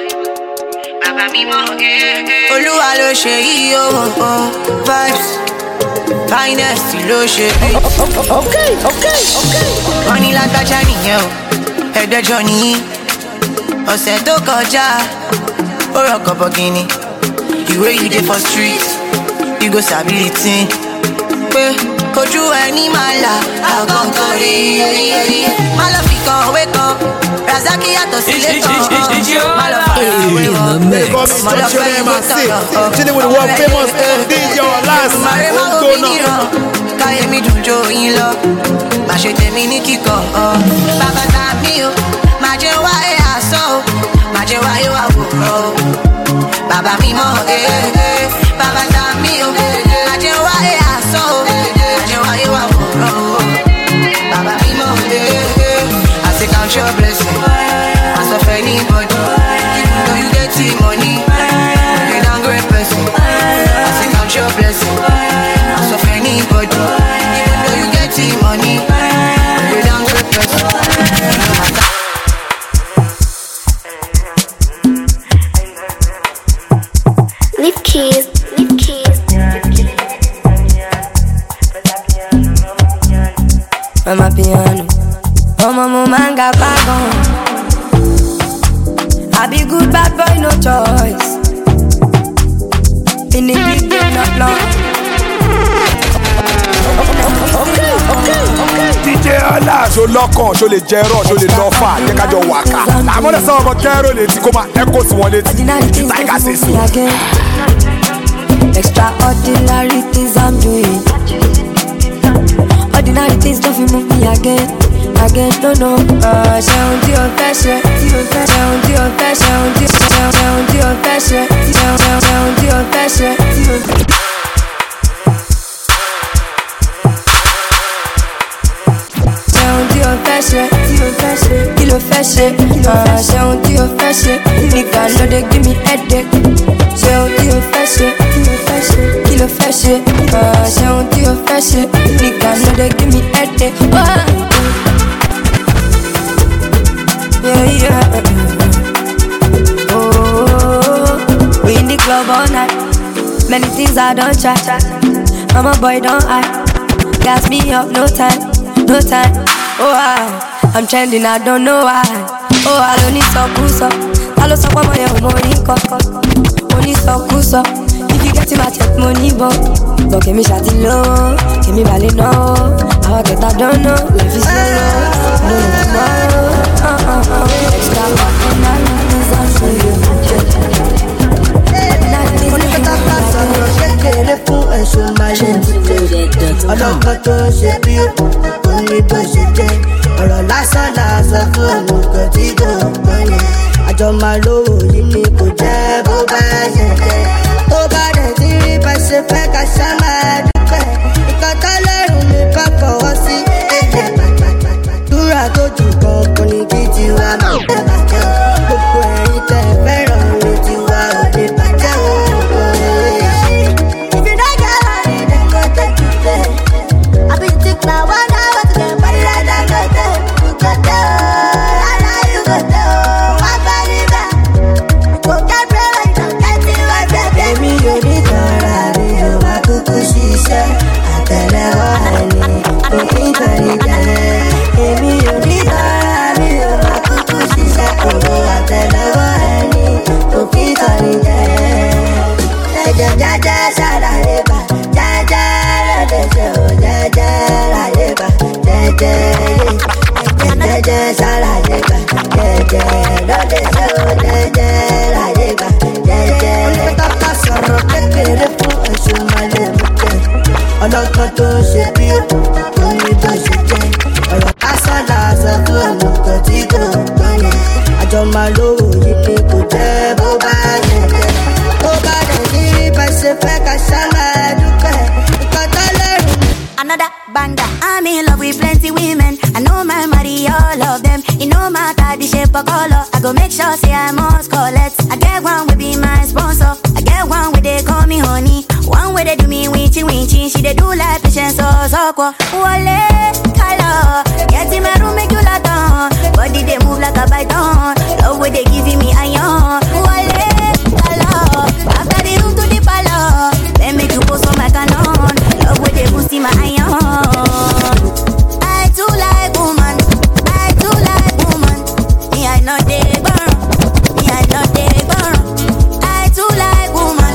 Baba mi mo, Olúwa ló ṣe yìí o, vibes. Finest ló ṣe bí. Okay. Wọ́n ní lágbájá nìyẹn o. Ẹ̀dẹ́jọ́ nìyí, ọ̀sẹ̀ tó kọjá, ó rọ̀kọ̀ bọ̀gìnì. The way you dey for street, you go sabi the thing. Pé kojú ẹni máa là, àgàn kan rí. Má lọ fi kan òwe kan, Razaki yàtọ̀ sílé kan. Má lọ fara òwe wọn, má lọ fẹ́ ìwé tán. Chilling with the world famous DJ Olas. Màrè má wo mi níran, káyé mi dùn jó yín lọ. Má ṣe tèmi ní kíkọ́. Bàbá ta mí o, má jẹ́ wáyé àsán o, má jẹ́ wáyé wà wò ó. Bàbá mi mọ̀ bàbá ta mí o, má jẹ́ wáyé àsán o, má jẹ́ wáyé wà wò ó. Bàbá mi mọ̀ I say count your blessing. As of anybody, even though you get the money, you don't great person. As I count your blessing. As of anybody, even though you get the money, you don't great person. Leave keys. Mama piano, mama manga bagon. I be good bad boy, no choice. In the big game, not long. DJ Ola, ṣo lọ́kàn, ṣo lè jẹ́rọ̀, ṣo lè lọ́fà, jẹ́ ká jọ wàkà. Àmọ́lẹ̀ sọ ọmọ kẹ́rò létí kó máa ẹ̀kọ́ sí wọn létí. Tiger say so. Extraordinary things I'm doing. Ordinary things don't feel move me again, no. Ṣeun tí o fẹ́ ṣe, ṣeun tí o fẹ́ ṣe, ṣeun tí o fẹ́ ṣe, ṣeun tí o fẹ́ ṣe. Ṣeun tí o fẹ́ ṣe, kí ló fẹ́ ṣe, ṣeun tí o fẹ́ ṣe, nìkan ló dé give me headache. Ṣeun tí o fẹ́ ṣe, kí ló fẹ́ ṣe, ṣeun tí o fẹ́ ṣe, nìkan ló dé give me headache. Yeah. Oh, we in the club all night. Many things I don't try. I'm a boy, don't I? Gas me up, no time. Oh, I'm trending, I don't know why. Oh, I don't need some push up. I don't support my money, money so cool so. If you get in my check money, but give me shot low, give me ballet no. How I get I don't know. Life is slow, no tomorrow. Extra work and I lose on for you. Ọlọ́kọ̀ tó ṣe bí omi tó ṣe jẹ́ ọ̀rọ̀ lásán lásán fún nǹkan tí kò gbọ́n yẹn àjọ máa lówó yìí ni kò jẹ́ bó bá ṣe jẹ́ tó bá dẹ̀ tí rí bá ṣe fẹ́ ká ṣá máa dúpẹ́ nǹkan tó lẹ́rù mi bá fọwọ́ sí ẹ̀jẹ̀ dúrà tó jù kan kò ní kí tiwa máa bẹ̀ bàjẹ́ gbogbo ẹ̀yin tẹ̀ fẹ́ràn mi tiwa ò lè bàjẹ́ o. Ọlọ́kàn tó ṣe bí omi tó ṣe jẹ́ ọ̀rọ̀ lásán lásán fún nǹkan tí kò gbọ́n yẹn àjọ máa lówó yìí ni kò jẹ́ bó bá yẹn jẹ́ tó bá dẹ̀ ní bá ṣe fẹ́ ká ṣá máa dúpẹ́ nǹkan tó lẹ́rù. Another banger. I'm in love with plenty women. I know my money, all of them. It no matter the shape or color. I go make sure say I must collect. I get one will be my sponsor. I get one where they call me honey. One where they do me winchy. She they do like patience or soko. Wale color. Get in my room make you lot on. Body they move like a python. Love where they giving me iron. Wale color. After the room to the palace. Then make you post on my canon. Love where they boost in my iron. I too like woman. Me I know they burn. I too like woman.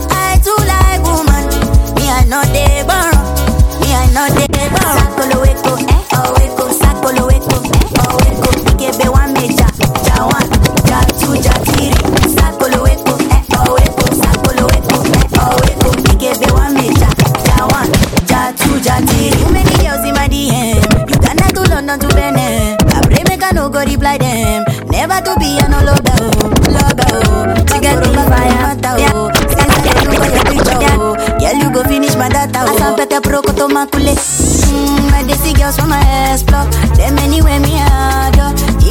Me I know they burn. Sakolo weko, weko. Sakolo weko, weko. Ikebe one meja, ja one, ja two, ja three. Sakolo weko, weko. Sakolo weko, weko. Ikebe one meja, ja one, ja two, ja three. Too many girls in my DM. Uganda to London to Benin. I pray make I no go reply them. Never to be an all over. To get me fire, since I do for your picture. Girl, you go finish my data. I saw better proko to makule. I see girls from my ass block. Them anywhere me out.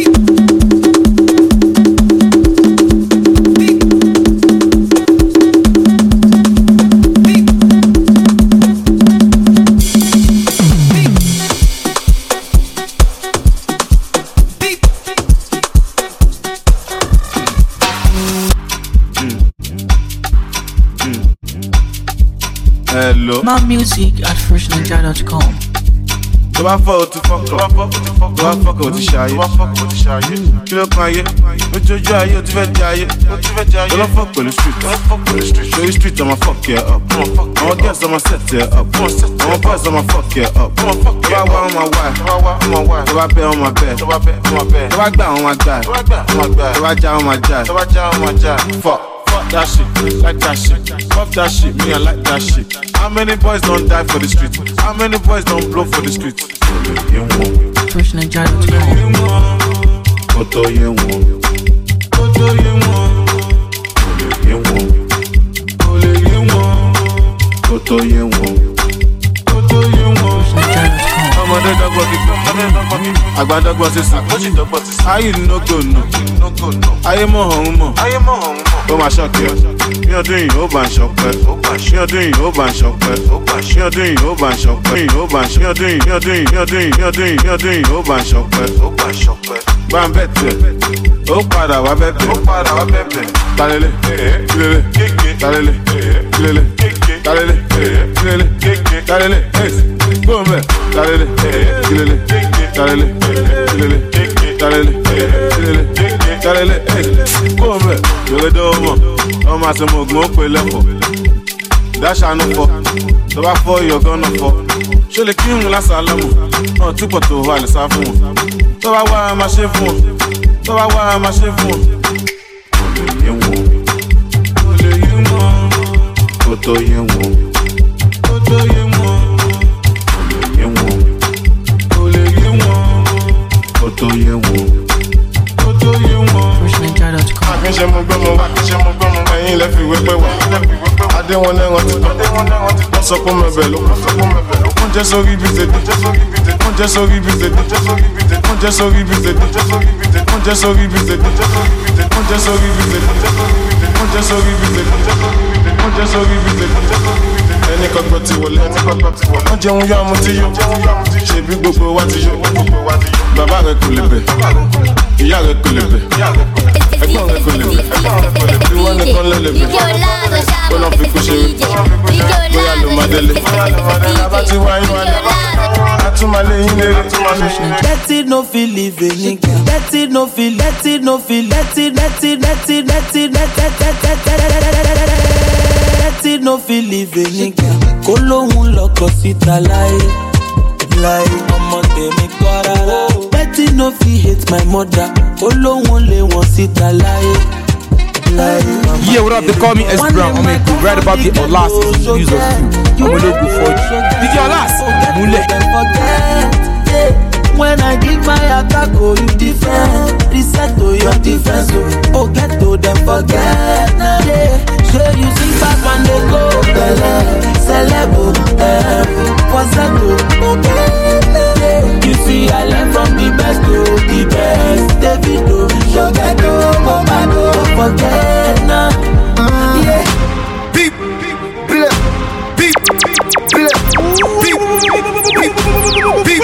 lọ. My music at freshninja.com. Tó bá fọ́ o ti fọ́kọ̀, tó bá fọ́kọ̀ o ti ṣayé, kí ló kan ayé, lójoojú ayé o ti fẹ́ di ayé, tó lọ́ fọ́ pẹ̀lú street, ṣorí street ọmọ fuck it up, àwọn girls ọmọ set it up, àwọn boys ọmọ fuck it up, tó bá wá ọmọ wá, tó bá bẹ́ ọmọ bẹ́, tó bá gbà ọmọ gbà, tó bá já ọmọ já, fuck. Fuck that shit, like that shit. Fuck that shit, me I like that shit. How many boys don't die for the street? How many boys don't blow for the street? freshninja.com. Koto yenwo, koto yenwo, kole yenwo, koto yenwo, koto yenwo. Ọmọdé dọ́gbọ́n kíkọ́, àgbà dọ́gbọ́n sísun. Ayé no go no, ayé mọ̀ ọ̀hún mọ̀. Ó máa ṣọ́kẹ́ ọ́, ní ọdún yìí ó bá ń ṣọpẹ́, ní ọdún yìí ó bá ń ṣọpẹ́, ní ọdún yìí ó bá ń ṣọpẹ́, ní ọdún yìí ó bá ń ṣọpẹ́. Gbà ń bẹ̀ tẹ̀, ó padà wá bẹ̀bẹ̀, talẹ́lẹ̀, kílélẹ̀, talẹ́lẹ̀, kílélẹ̀, talẹ́lẹ̀, talẹ́lẹ̀, gbọ́nbẹ̀, talẹ́lẹ̀, kílélẹ̀, talẹ́lẹ̀, talẹ́lẹ̀, gbọ́nbẹ̀, yọ̀rẹ́dẹ́ ọmọ, ọmọ àtẹmọ̀ ògùn ó pè lẹ́fọ̀, dáṣà ló fọ, tó bá fọ́ ìyọ̀gán náà fọ, ṣó lè kírun lásàlámù, náà túpọ̀ tó wà lè sá fún wọn, tó bá wá a máa ṣe fún wọn, tó bá wá a máa ṣe fún wọn. Kò lè yé wọn, kò tó yé wọn, kò tó yé wọn, kò lè yé wọn, kò tó yé wọn, kò tó yé wọn. freshninja.com. Àkínṣe mo gbọ́mọ, ẹ̀yin lẹ fi wépé wá. Adé wọn náà rántí tán, wọ́n sọ pé mẹ́bẹ̀ ló kù. Wọ́n jẹ́ sórí ibi tètè, wọ́n jẹ́ sórí ibi tètè, wọ́n jẹ́ sórí ibi tètè, wọ́n jẹ́ sórí ibi tètè, wọ́n jẹ́ sórí ibi tètè, wọ́n jẹ́ sórí ibi tètè, wọ́n jẹ́ sórí ibi tètè. Ẹni kọ́kọ́ ti wọlé, wọ́n jẹun yá mu ti yó, ṣebí gbogbo wa ti yó. Bàbá rẹ̀ kò lè bẹ̀, ìyá rẹ̀ kò lè bẹ̀, ẹ̀gbọ́n rẹ̀ kò lè bẹ̀, ìwọ nìkan ló lè bẹ̀. Ó lọ fi kú ṣeré, bóyá ló máa délé. Bàbá ti wá inú alẹ́, àtúmọ̀lé yín lérè. Let it no feel live a nigga. Let it no feel, let it no feel, let it no feel live a nigga. Kó lóhun lọ́kọ̀ síta láyé, ọmọ tèmi kọ́ rárá. Let it no feel hate my mother. Kó lóhun lé wọn síta láyé. Yeah, what up? They call me S Brown. I'm going to right about the Olas is the news of you. I'm going to go for you. DJ Olas, Mule. When I give my attack, oh, you defend. Reset to your defense, oh, get to them, forget. Now they show you see back and they go, celebo, what's that, okay. You see, I learn from the best to the best. Davido, Shogeto, Bobado, forget now. Yeah. Beep, beep, beep, beep, beep, beep, beep, beep.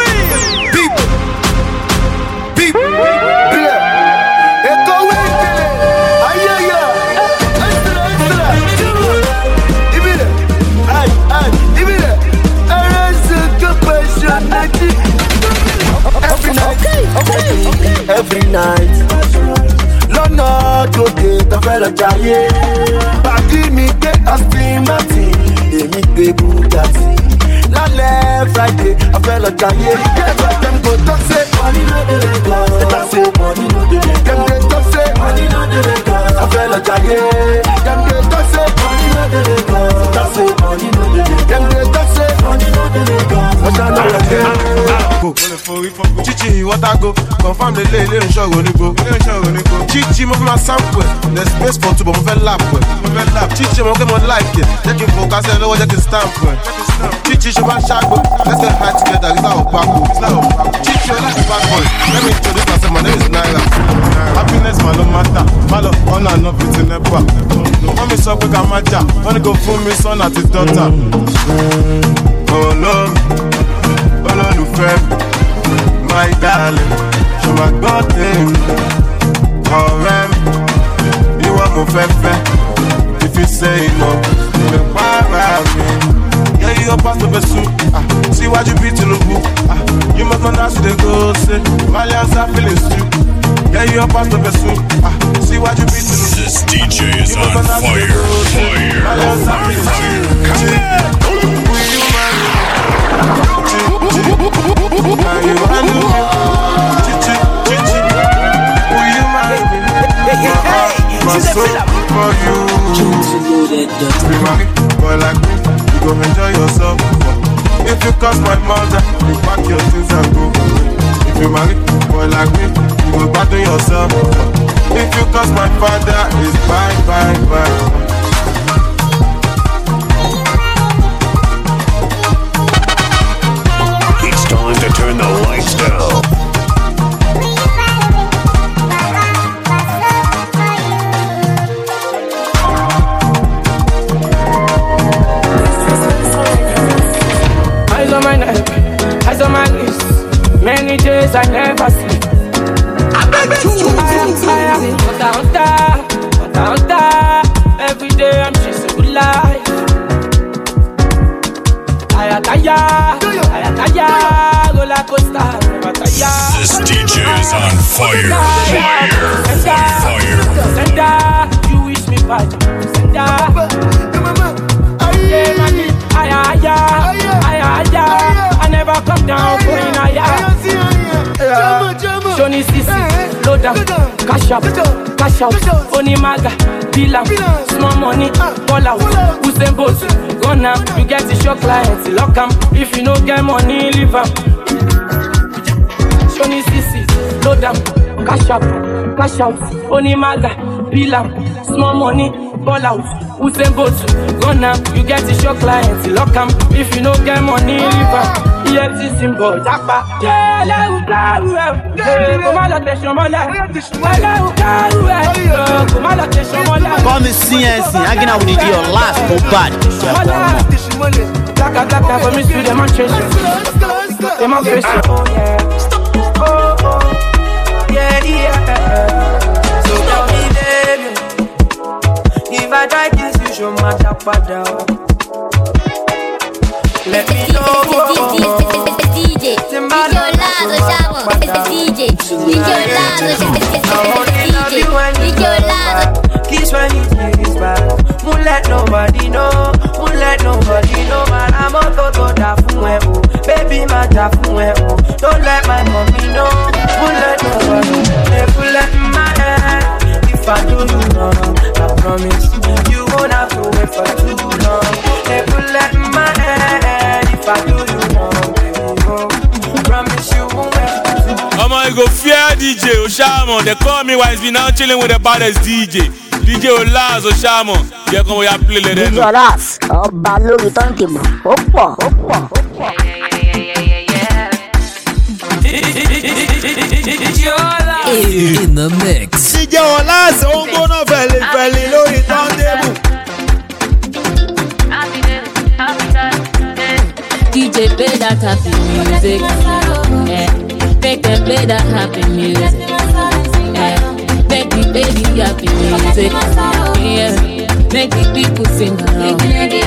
Every night, lọ́nà tó dé tó fẹ́ lọ jayé. Pàdé mi gbé Aston Martin, èmi gbé Bugatti. Lálẹ́ Friday, a fẹ́ lọ jayé. Dem go talk say money no dey Lagos. Dem say money no dey Lagos. Dem dey talk say money no dey Lagos. A fẹ́ lọ jayé. Dem dey talk say money no dey Lagos. Dem say money no dey Lagos. Dem dey talk say money no dey Lagos. Ọ̀sán náà lọ dé. Chichi, what I go? Confirm the lay, little show on the go. Chichi, move my sample. There's space for two, but move a lap. Chichi, I'm going to like it. Take it focus and know what you can stamp. Chichi, show my shadow. Let's get high together. It's not a paco. Chichi, I like the bad boy. Let me introduce myself. My name is Naira. Happiness, man, no matter. Malo, on and off, it's in the back. Want me so quick, I'm a jam. Want to go fool me, son, at his daughter. Oh, no. Olólùfẹ́ my darling, ṣo ma gbọ́ tèmi, ọ̀rẹ́ mi, ìwọ mo fẹ́ fẹ́, if you say no, mo lè para mi. Yeah, you your pass to pursue. See what you beat in the book. You must not ask the go say. Malians are feeling stew. Yeah, you your pass to pursue. See what you beat in the book. This DJ is on fire. Malians are feeling stew. Will you marry me? Can you handle me? Will you marry me? My soul for you. Boy like me, you go enjoy yourself. If you cause my mother, you pack your things and go. If you marry, boy like me, you go battle yourself. If you cause my father, it's bye, bye, bye. It's time to turn the lights down. Eyes on my neck, eyes on my lips. Many days I never sleep. Every day I'm chasing good life. Roller coaster, never tire. This DJ is on fire. Fire. Sender, you wish me bad. Sender. I never come down for in a yard. Johnny Sisi, load up, cash up, cash out. Onimaga, Bilam, small money, ball out. Usain Bolt, gone now. You get the show clients, lock 'em. If you don't get money, leave 'em. Johnny Sisi, load up, cash up, cash out. Onimaga, Bilam, small money, ball out. Usain Bolt, gone now. You get the show clients, lock 'em. If you don't get money, leave 'em. EFC symbol, Japa. Come see and see, hanging out with your last for bad. For me, see them on chase. Them on face. So tell me, baby, if I try this, you show my Japa down. Let me know. DJ Olazo, chamo. DJ Olazo, Kiss when you take this back. Won't let nobody know. Won't let nobody know. Man, I'm a toto da fuego. Baby, my da fuego. Don't let my mommy know. Won't let nobody. Never let my head. If I do you wrong, I promise you won't have to wait for too long. Never let my head. If I do you wrong, baby, no. Promise you won't wait for too long. I'm gonna go fear DJ Oshamo. They call me while he's been out chilling with the baddest DJ. DJ Olazo Oshamo. Yeah, come here play the DJ Olazo. Oh, Baloo, turntable. Oppa. In the mix. DJ Olazo, I'm gonna belly, Lori turntable. DJ play that happy music. Yeah. Make them play that happy music. Yeah. Make the baby happy music. Yeah. Make the people sing along.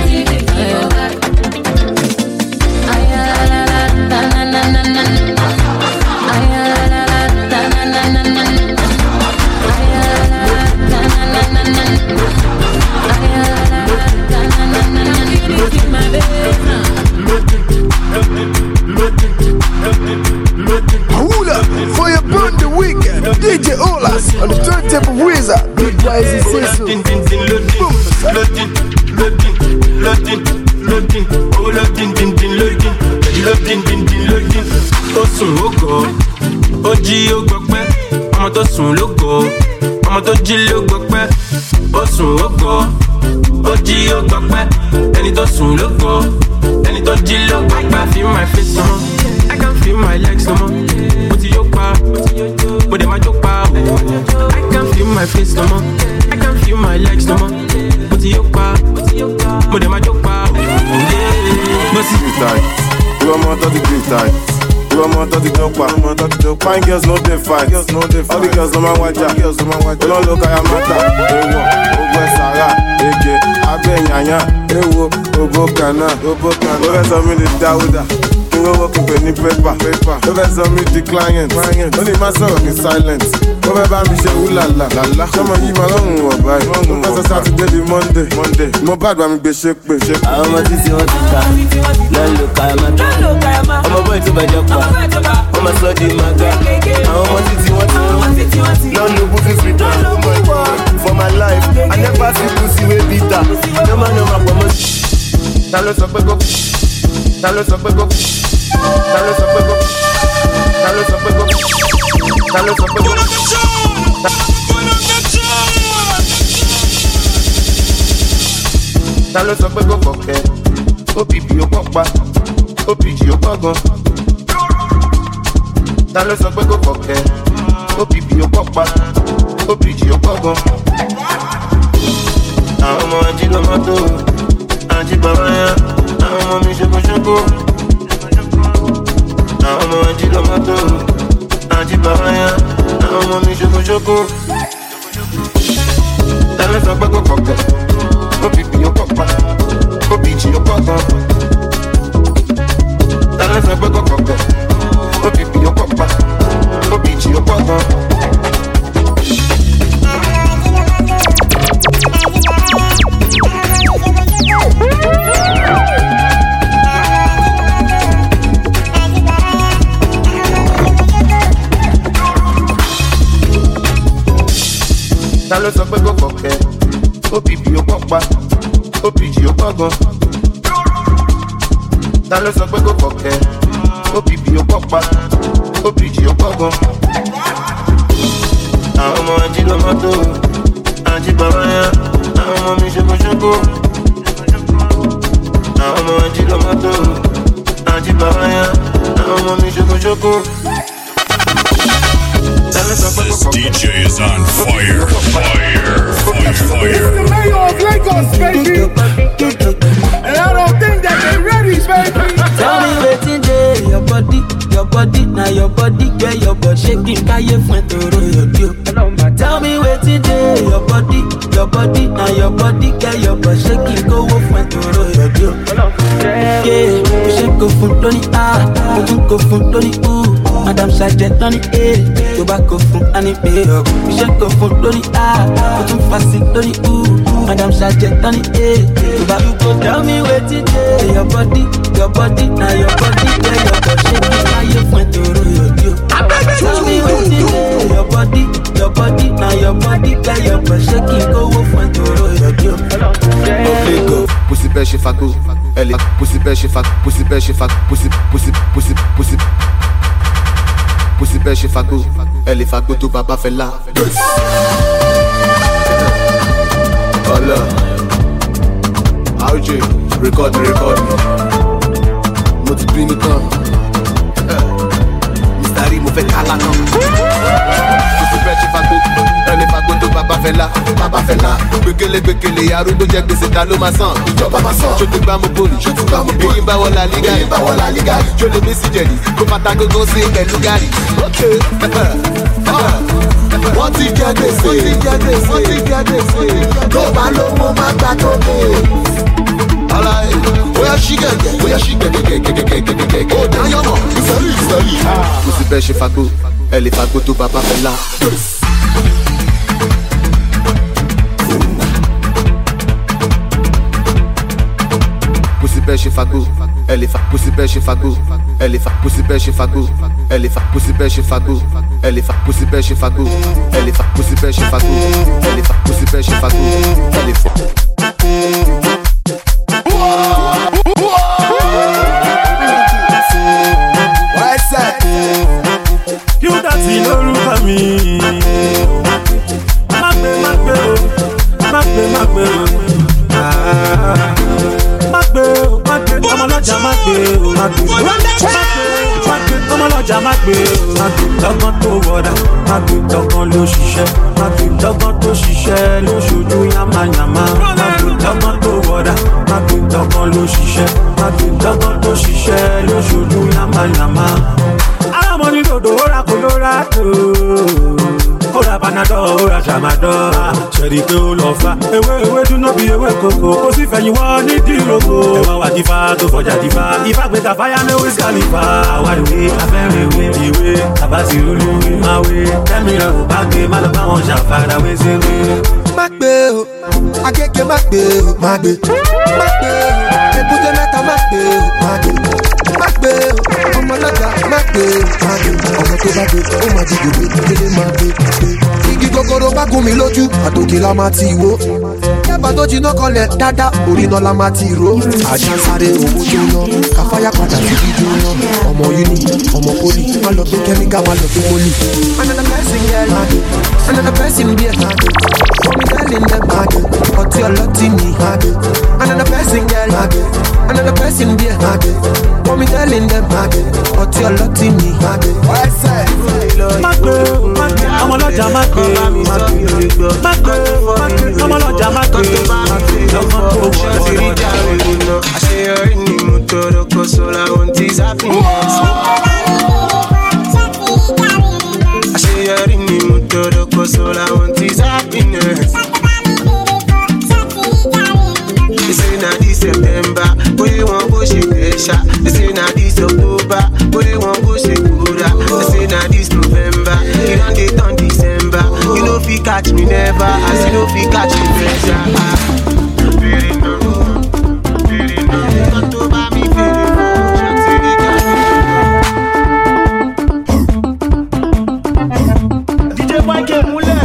Hula, for your burn the weekend. DJ Olas on the turntable wizard. Big Wise is so. Tó sùn ó gọ̀, ó jí ó gbọpẹ́. Ọmọ tó sùn ló gọ̀, ọmọ tó jí ló gbọpẹ́. Ó sùn ó gọ̀, ó jí ó gbọpẹ́. Ẹni tó sùn ló gọ̀, ẹni tó jí ló gbọpẹ́. Feel my face no more, I can feel my legs no more. Mo ti yó pa, mo dẹ̀ máa jó pa o. I can feel my face no more, I can feel my legs no more. Mo ti yó pa, mo dẹ̀ máa jó pa o. Mo sì fi tàì, ìwọ ọmọ tó ti fi tàì. You want more to the dope, fine girls no dey fight. All the girls no man watch out. They don't look at your matter. They walk, Sara. ege, abẹ́yàyà, ewo, obokana, ó fẹ́ sọ mí di Dáúdà, kí n wọ́n kí n pè ní pépà, ó fẹ́ sọ mí di client, ó ní má sọ̀rọ̀ ní silent, ó fẹ́ bá mi ṣe wúlàlà, sọmọ yìí máa lọ́rùn wọ̀ báyìí, ó fẹ́ sọ Sátidé di Monday, mo bá àgbà mi gbé ṣe pé. Àwọn ọmọ títí wọ́n ti ta, lọ́lọ́ kàyàmátà, ọmọ bọ́ọ̀ tó bàjẹ́ pa, ọmọ sọ di màgà, àwọn ọmọ títí wọ́n ti lọ́lọ́ bùfí fìtà, for my life, I never see pussy wey bitter, no man no man promote. Ta ló sọ pé go, ta ló sọ pé go, ta ló sọ pé go, ta ló sọ pé go, ta ló sọ pé go. Ta ló sọ pé go kọ̀kẹ́, OPP ó pọ̀ pa, OPG ó pọ̀ gan. Ta ló sọ pé go kọ̀kẹ́, OPP ó pọ̀ pa, OPG ó pọ̀ gan. Àwọn ọmọ ẹjí ló mọ́tò, àjí bàbá yẹn, àwọn ọmọ mi ṣokòṣokò. Àwọn ọmọ ẹjí ló mọ́tò, àjí bàbá yẹn, àwọn ọmọ mi ṣokòṣokò. Ta ló sọ pé go kọ̀kẹ́, OPP ó pọ̀ pa, OPG ó pọ̀ gan. Ta ló sọ pé go kọ̀kẹ́, OPP ó pọ̀ pa, OPG ó pọ̀ gan. Ta ló sọ pé go kọ̀kẹ́, OPP ó pọ̀ pa, OPG ó pọ̀ gan. Ta ló sọ pé go kọ̀kẹ́, OPP ó pọ̀ pa, OPG ó pọ̀ gan. Àwọn ọmọ ẹjí ló mọ́tò, àjí bàbá yẹn, àwọn ọmọ mi ṣokòṣokò. Àwọn ọmọ ẹjí ló mọ́tò, àjí bàbá yẹn, àwọn ọmọ mi ṣokòṣokò. This DJ is on fire. This is the mayor of Lagos, baby. And I don't think that they're ready, baby. Tell me waiting there, your body, now your body, get your butt shaking, kaye fuen toro your deal. Tell me waiting there, your body, now your body, get your butt shaking, go fuen toro your deal. Yeah, you shake go fun Tony you go fun Tony Madam Sergeant Tony tobacco fun ani pay up. You shake go fun Tony you fast Tony Madam Sergeant Tony tobacco. Tell me waiting there, your body, now your body, get your butt shaking, kaye fuen toro your deal. Tell me waiting there, your body, now your body, get your butt shaking, go fuen toro your deal. Okay, go. Pussy belle chez Fago, elle est pussy belle chez Fago, pussy belle chez Fago, pussy belle chez Fago, elle est Fago tout papa fait là. Allah, AJ, record, mo ti bínú tán, Mr. Rí mo fẹ́ kálá kan. Pussy belle chez Fago, elle est Fago tout papa fait là. Gbekele arúgbó jẹ gbèsè ta ló máa san. Ìjọba máa san. Ṣo ti gbá mo bòlù. Èyí ń bá wọ La Liga yìí. Ṣo lè mí sí jẹ̀lì. Kó fata gógó sí pẹ̀lú gàrí. Wọ́n ti jẹ gbèsè. Tó bá lówó máa gbà tó bò. Alaye, bóyá ṣí gẹ̀gẹ̀. Ó dáyọ̀ mọ̀. Ìsọ̀rí. Pussy belle chez Fago, elle est Fago tó bàbá fẹ́ là. Pussy belle chez Fago, elle est pussy belle chez Fago, elle est pussy belle chez Fago, elle est pussy belle chez Fago, elle est pussy belle chez Fago, elle est pussy belle chez Fago, elle est pussy belle chez Fago, elle est. What's that? You got to know me. ọmọlọ́jà má gbé ọmọlọ́jà má gbé dọ́gbọ́n tó wọ̀dà má gbé dọ́gbọ́n ló ṣiṣẹ́ má gbé dọ́gbọ́n tó ṣiṣẹ́ ló ṣojú yamayama má gbé dọ́gbọ́n tó wọ̀dà má gbé dọ́gbọ́n ló ṣiṣẹ́ má gbé dọ́gbọ́n tó ṣiṣẹ́ ló ṣojú yamayama. Alámọ̀ ní dòdò ó ra Colorado ó Ora panadol, ora tramadol. Ṣẹ̀rí pé ó lọ fa. Ewé dúná bí ewé kòkó. Kò sí fẹ̀yìn wọ́n ní dìrókò. Ẹ̀wọ̀n wà dífá tó fọjà dífá. Ifá gbé ta fáyà ní Wiz Khalifa. Àwa ìwé afẹ́rẹ́ ìwé. Bàbá ti rúlú máa wé. Tẹ́mi rẹ̀ ò bá gbé má lọ bá wọn ṣàfàrà wé sí wé. Má gbé o, akeke má gbé o, má gbé. Má gbé o, èbúté mẹ́ta má gbé o, má gbé. Má gbé o, ọmọ lọ́jà má gbé o, má gbé. Ọmọ tó bá gbé, ó máa di gòkè, délé máa gbé. Igi gogoro bá gún mi lójú, àtòkè la máa ti wó. Yẹ́bà tó jiná kanlẹ̀ dáadáa, orí náà la máa ti ró. Àjà sáré owó tó ná, káfáyà padà sí jíjú ná. Ọmọ uni, ọmọ poli, má lọ gbé kẹ́míkà, má lọ gbé poli. Another person girl, má gbé. Another person beer, má gbé. Mommy telling them, má gbé. Ọtí ọlọ́tí ni, má gbé. Another person girl, má gbé. Another person beer, má gbé. Mommy telling them, má gbé. Ọtí ọlọ́tí ni, má gbé. Má gbé, ọmọ lọ́jà má gbé. Má gbé, ọmọ lọ́jà má gbé. Àṣeyọrí ni mo tọrọ kọ sọ́la ohun tí happiness. Àṣeyọrí ni mo tọrọ kọ sọ́la ohun tí happiness. They say na this September, bóyá wọn bó ṣe fẹ́ṣà. They say na this October, bóyá wọn bó ṣe kúra. They say na this November, you don dey turn December. You no fit catch me never, as you no fit catch me pressure. DJ YK múlẹ̀.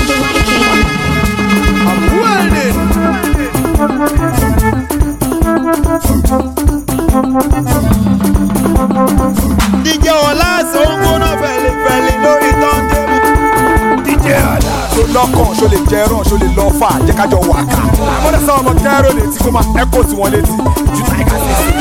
DJ Ọlá sọ́ngbóná fẹ̀lẹ̀ lórí tọ́ndébù. DJ Ọlá tó lọ́kàn ṣó lè jẹ ẹran ṣó lè lọ fà jẹ́ kájọ wà ká. Àmọ́dé sọ ọmọ kẹ́rọ létí kó máa ẹ́kọ́ sí wọn létí ju táìkà sí sí.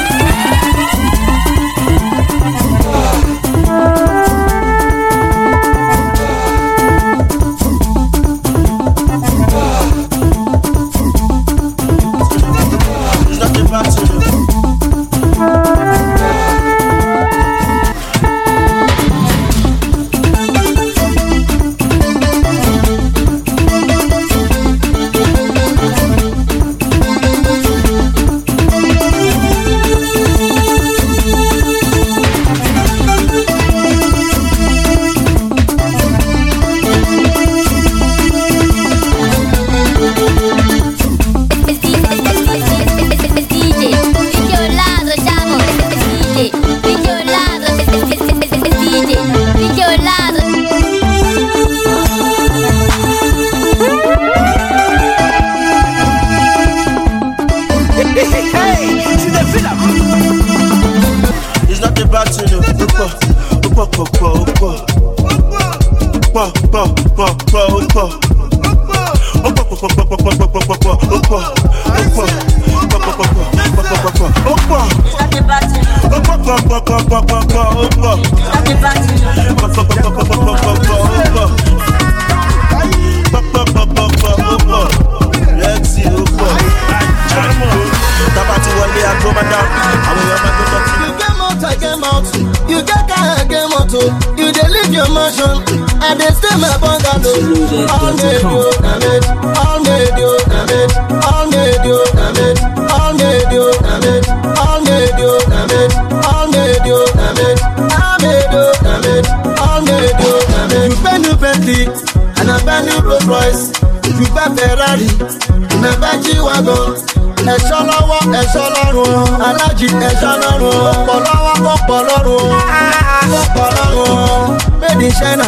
Alájí ẹ̀ṣọ́ lọ́rùn ọ̀pọ̀ lọ́wọ́ ọ̀pọ̀ lọ́rùn ọ̀pọ̀ lọ́rùn made in China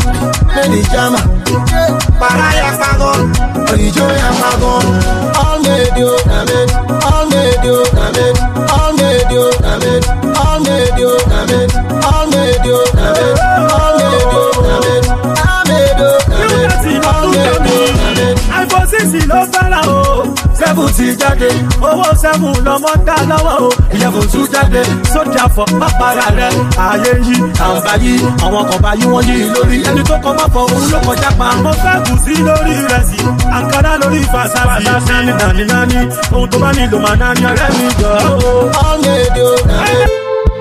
made in German paraya pagon òyìnbó ya pagon all made you na made all made you na made all made you na made all made you na made all made you na made all made you na made all made you na made all made you na made. iPhone 6 ló fẹ́ràn o. 7 jáde owó 7 lọmọ dá lọ́wọ́ o 11 tún jáde sójà fọ pápára rẹ ààyè yí àǹbá yí àwọn kan bá yí wọ́n yí lórí ẹni tó kọ́ mọ́fọ́ òun ló kọjá pa mo fẹ́ kù sí lórí rẹ̀ sí àǹkárá lórí fàṣàfì sani nàní ohun tó bá nílò máa náà ní ọ̀rẹ́ mi jọ.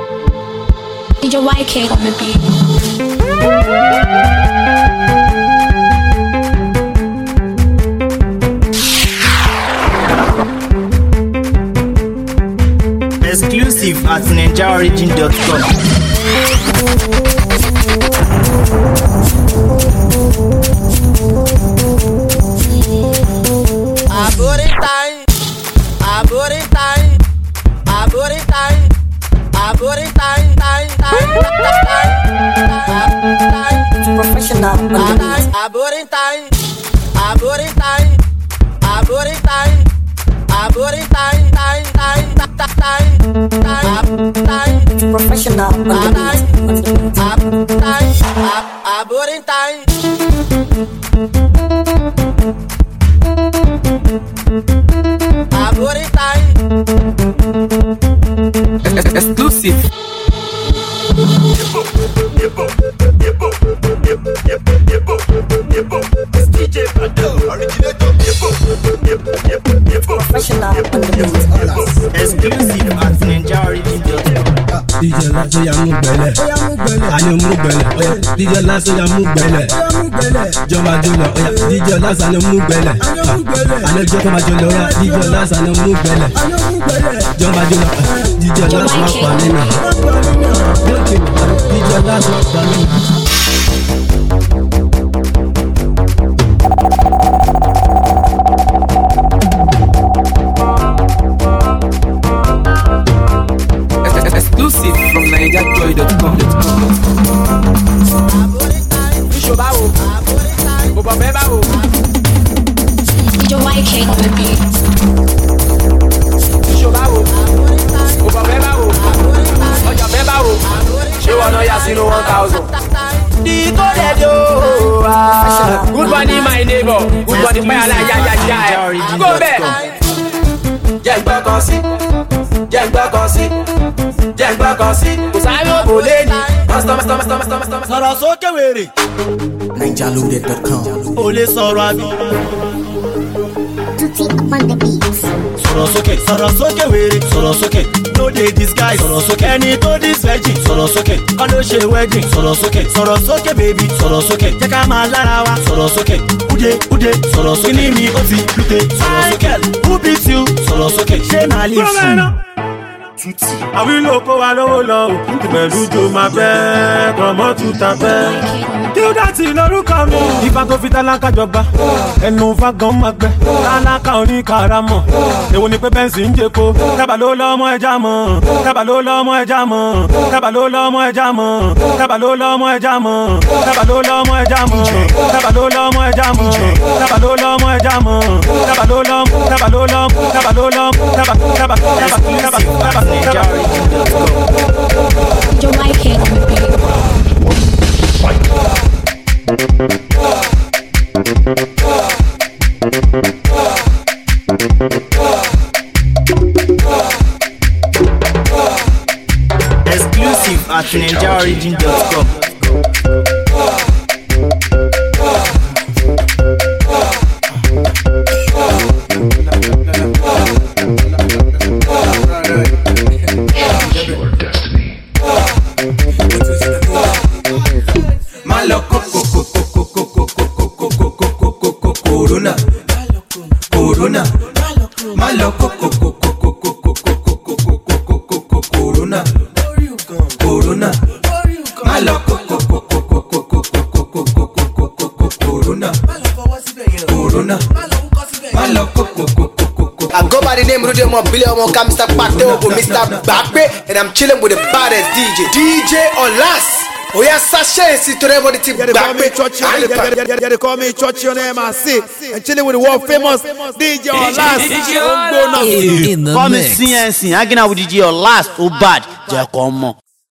DJ YK on the beat. NigerOrigin.com. Professional. Exclusive. Exclusive at NigerOrigin.com. DJ Lasso ya mú gbẹlẹ, àní mú gbẹlẹ, oya DJ Lasso ya mú gbẹlẹ, jọba jọlọ, oya DJ Lasso àní mú gbẹlẹ, àní jọba jọlọ, oya DJ Lasso àní mú gbẹlẹ, jọba jọlọ, DJ Lasso máa pa nínú, DJ Lasso máa pa nínú. Exclusive from NigerJoy.com. Báwo, mo bọ̀ bẹ́ẹ̀ báwo. Yo, YK on the beat. Báwo, mo bọ̀ bẹ́ẹ̀ báwo. Ọjà bẹ́ẹ̀ báwo. Ṣé wọn náà yà sínú 1000? Decoded yo. Good morning my neighbor. Good morning my ya. Go bẹ́ẹ̀. Jẹ́ gbọ́kàn sí. Jẹ́ gbọ́kàn sí. Jẹ́ gbọ́kàn sí. Kò sáré òbò lé ní. Sọ̀rọ̀ sókè wèrè. NigerLoaded.com. O lè sọ̀rọ̀ àbí. Sọ̀rọ̀ sókè wèrè. Sọ̀rọ̀ sókè. No dey disguise. Sọ̀rọ̀ sókè. Ẹni tó dis virgin. Sọ̀rọ̀ sókè. Kọ́ ló ṣe wedding. Sọ̀rọ̀ sókè. Sọ̀rọ̀ sókè baby. Sọ̀rọ̀ sókè. Jẹ́ ká máa lára wa. Sọ̀rọ̀ sókè. Ude. Sọ̀rọ̀ sókè. Kíní mi ó ti lùtẹ̀. Sọ̀rọ̀ sókè. Who beat you? Sọ̀rọ̀ sókè. Ṣé màá lè sùn? Àwí ló kó wa lówó lọ o, pẹ̀lú jo máa bẹ́, kọ̀mọ́ tún ta bẹ́. Kí ó dàtí lórúkọ mi. Ifá tó fi tálákà jọba, ẹnu fagán máa gbẹ. Tálákà ò ní karamọ̀, èwo ni pé bẹ́ǹsì ń jẹ́ko. Tábà ló lọ́mọ ẹja mọ̀, tábà ló lọ́mọ ẹja mọ̀, tábà ló lọ́mọ ẹja mọ̀, tábà ló lọ́mọ ẹja mọ̀, tábà ló lọ́mọ ẹja mọ̀, tábà ló lọ́mọ ẹja mọ̀, tábà ló lọ́mọ ẹja mọ̀, tábà ló lọ́mọ, tábà ló lọ́mọ, tábà ló lọ́mọ, tábà. Yo, YK on the beat. Exclusive at NigerOrigin.com. Corona, malo Corona, Corona, malo Corona, Corona, malo. I go by the name Rudy Mobile, Mr. Pateo, Mr. Bakbe, and I'm chilling with the baddest DJ Olas. Oh yeah, Sasha, see to them the team. They call me Church on MRC and chilling with the world famous DJ Olas. Come and see, hanging out with DJ Olas. Oh bad, Giacomo.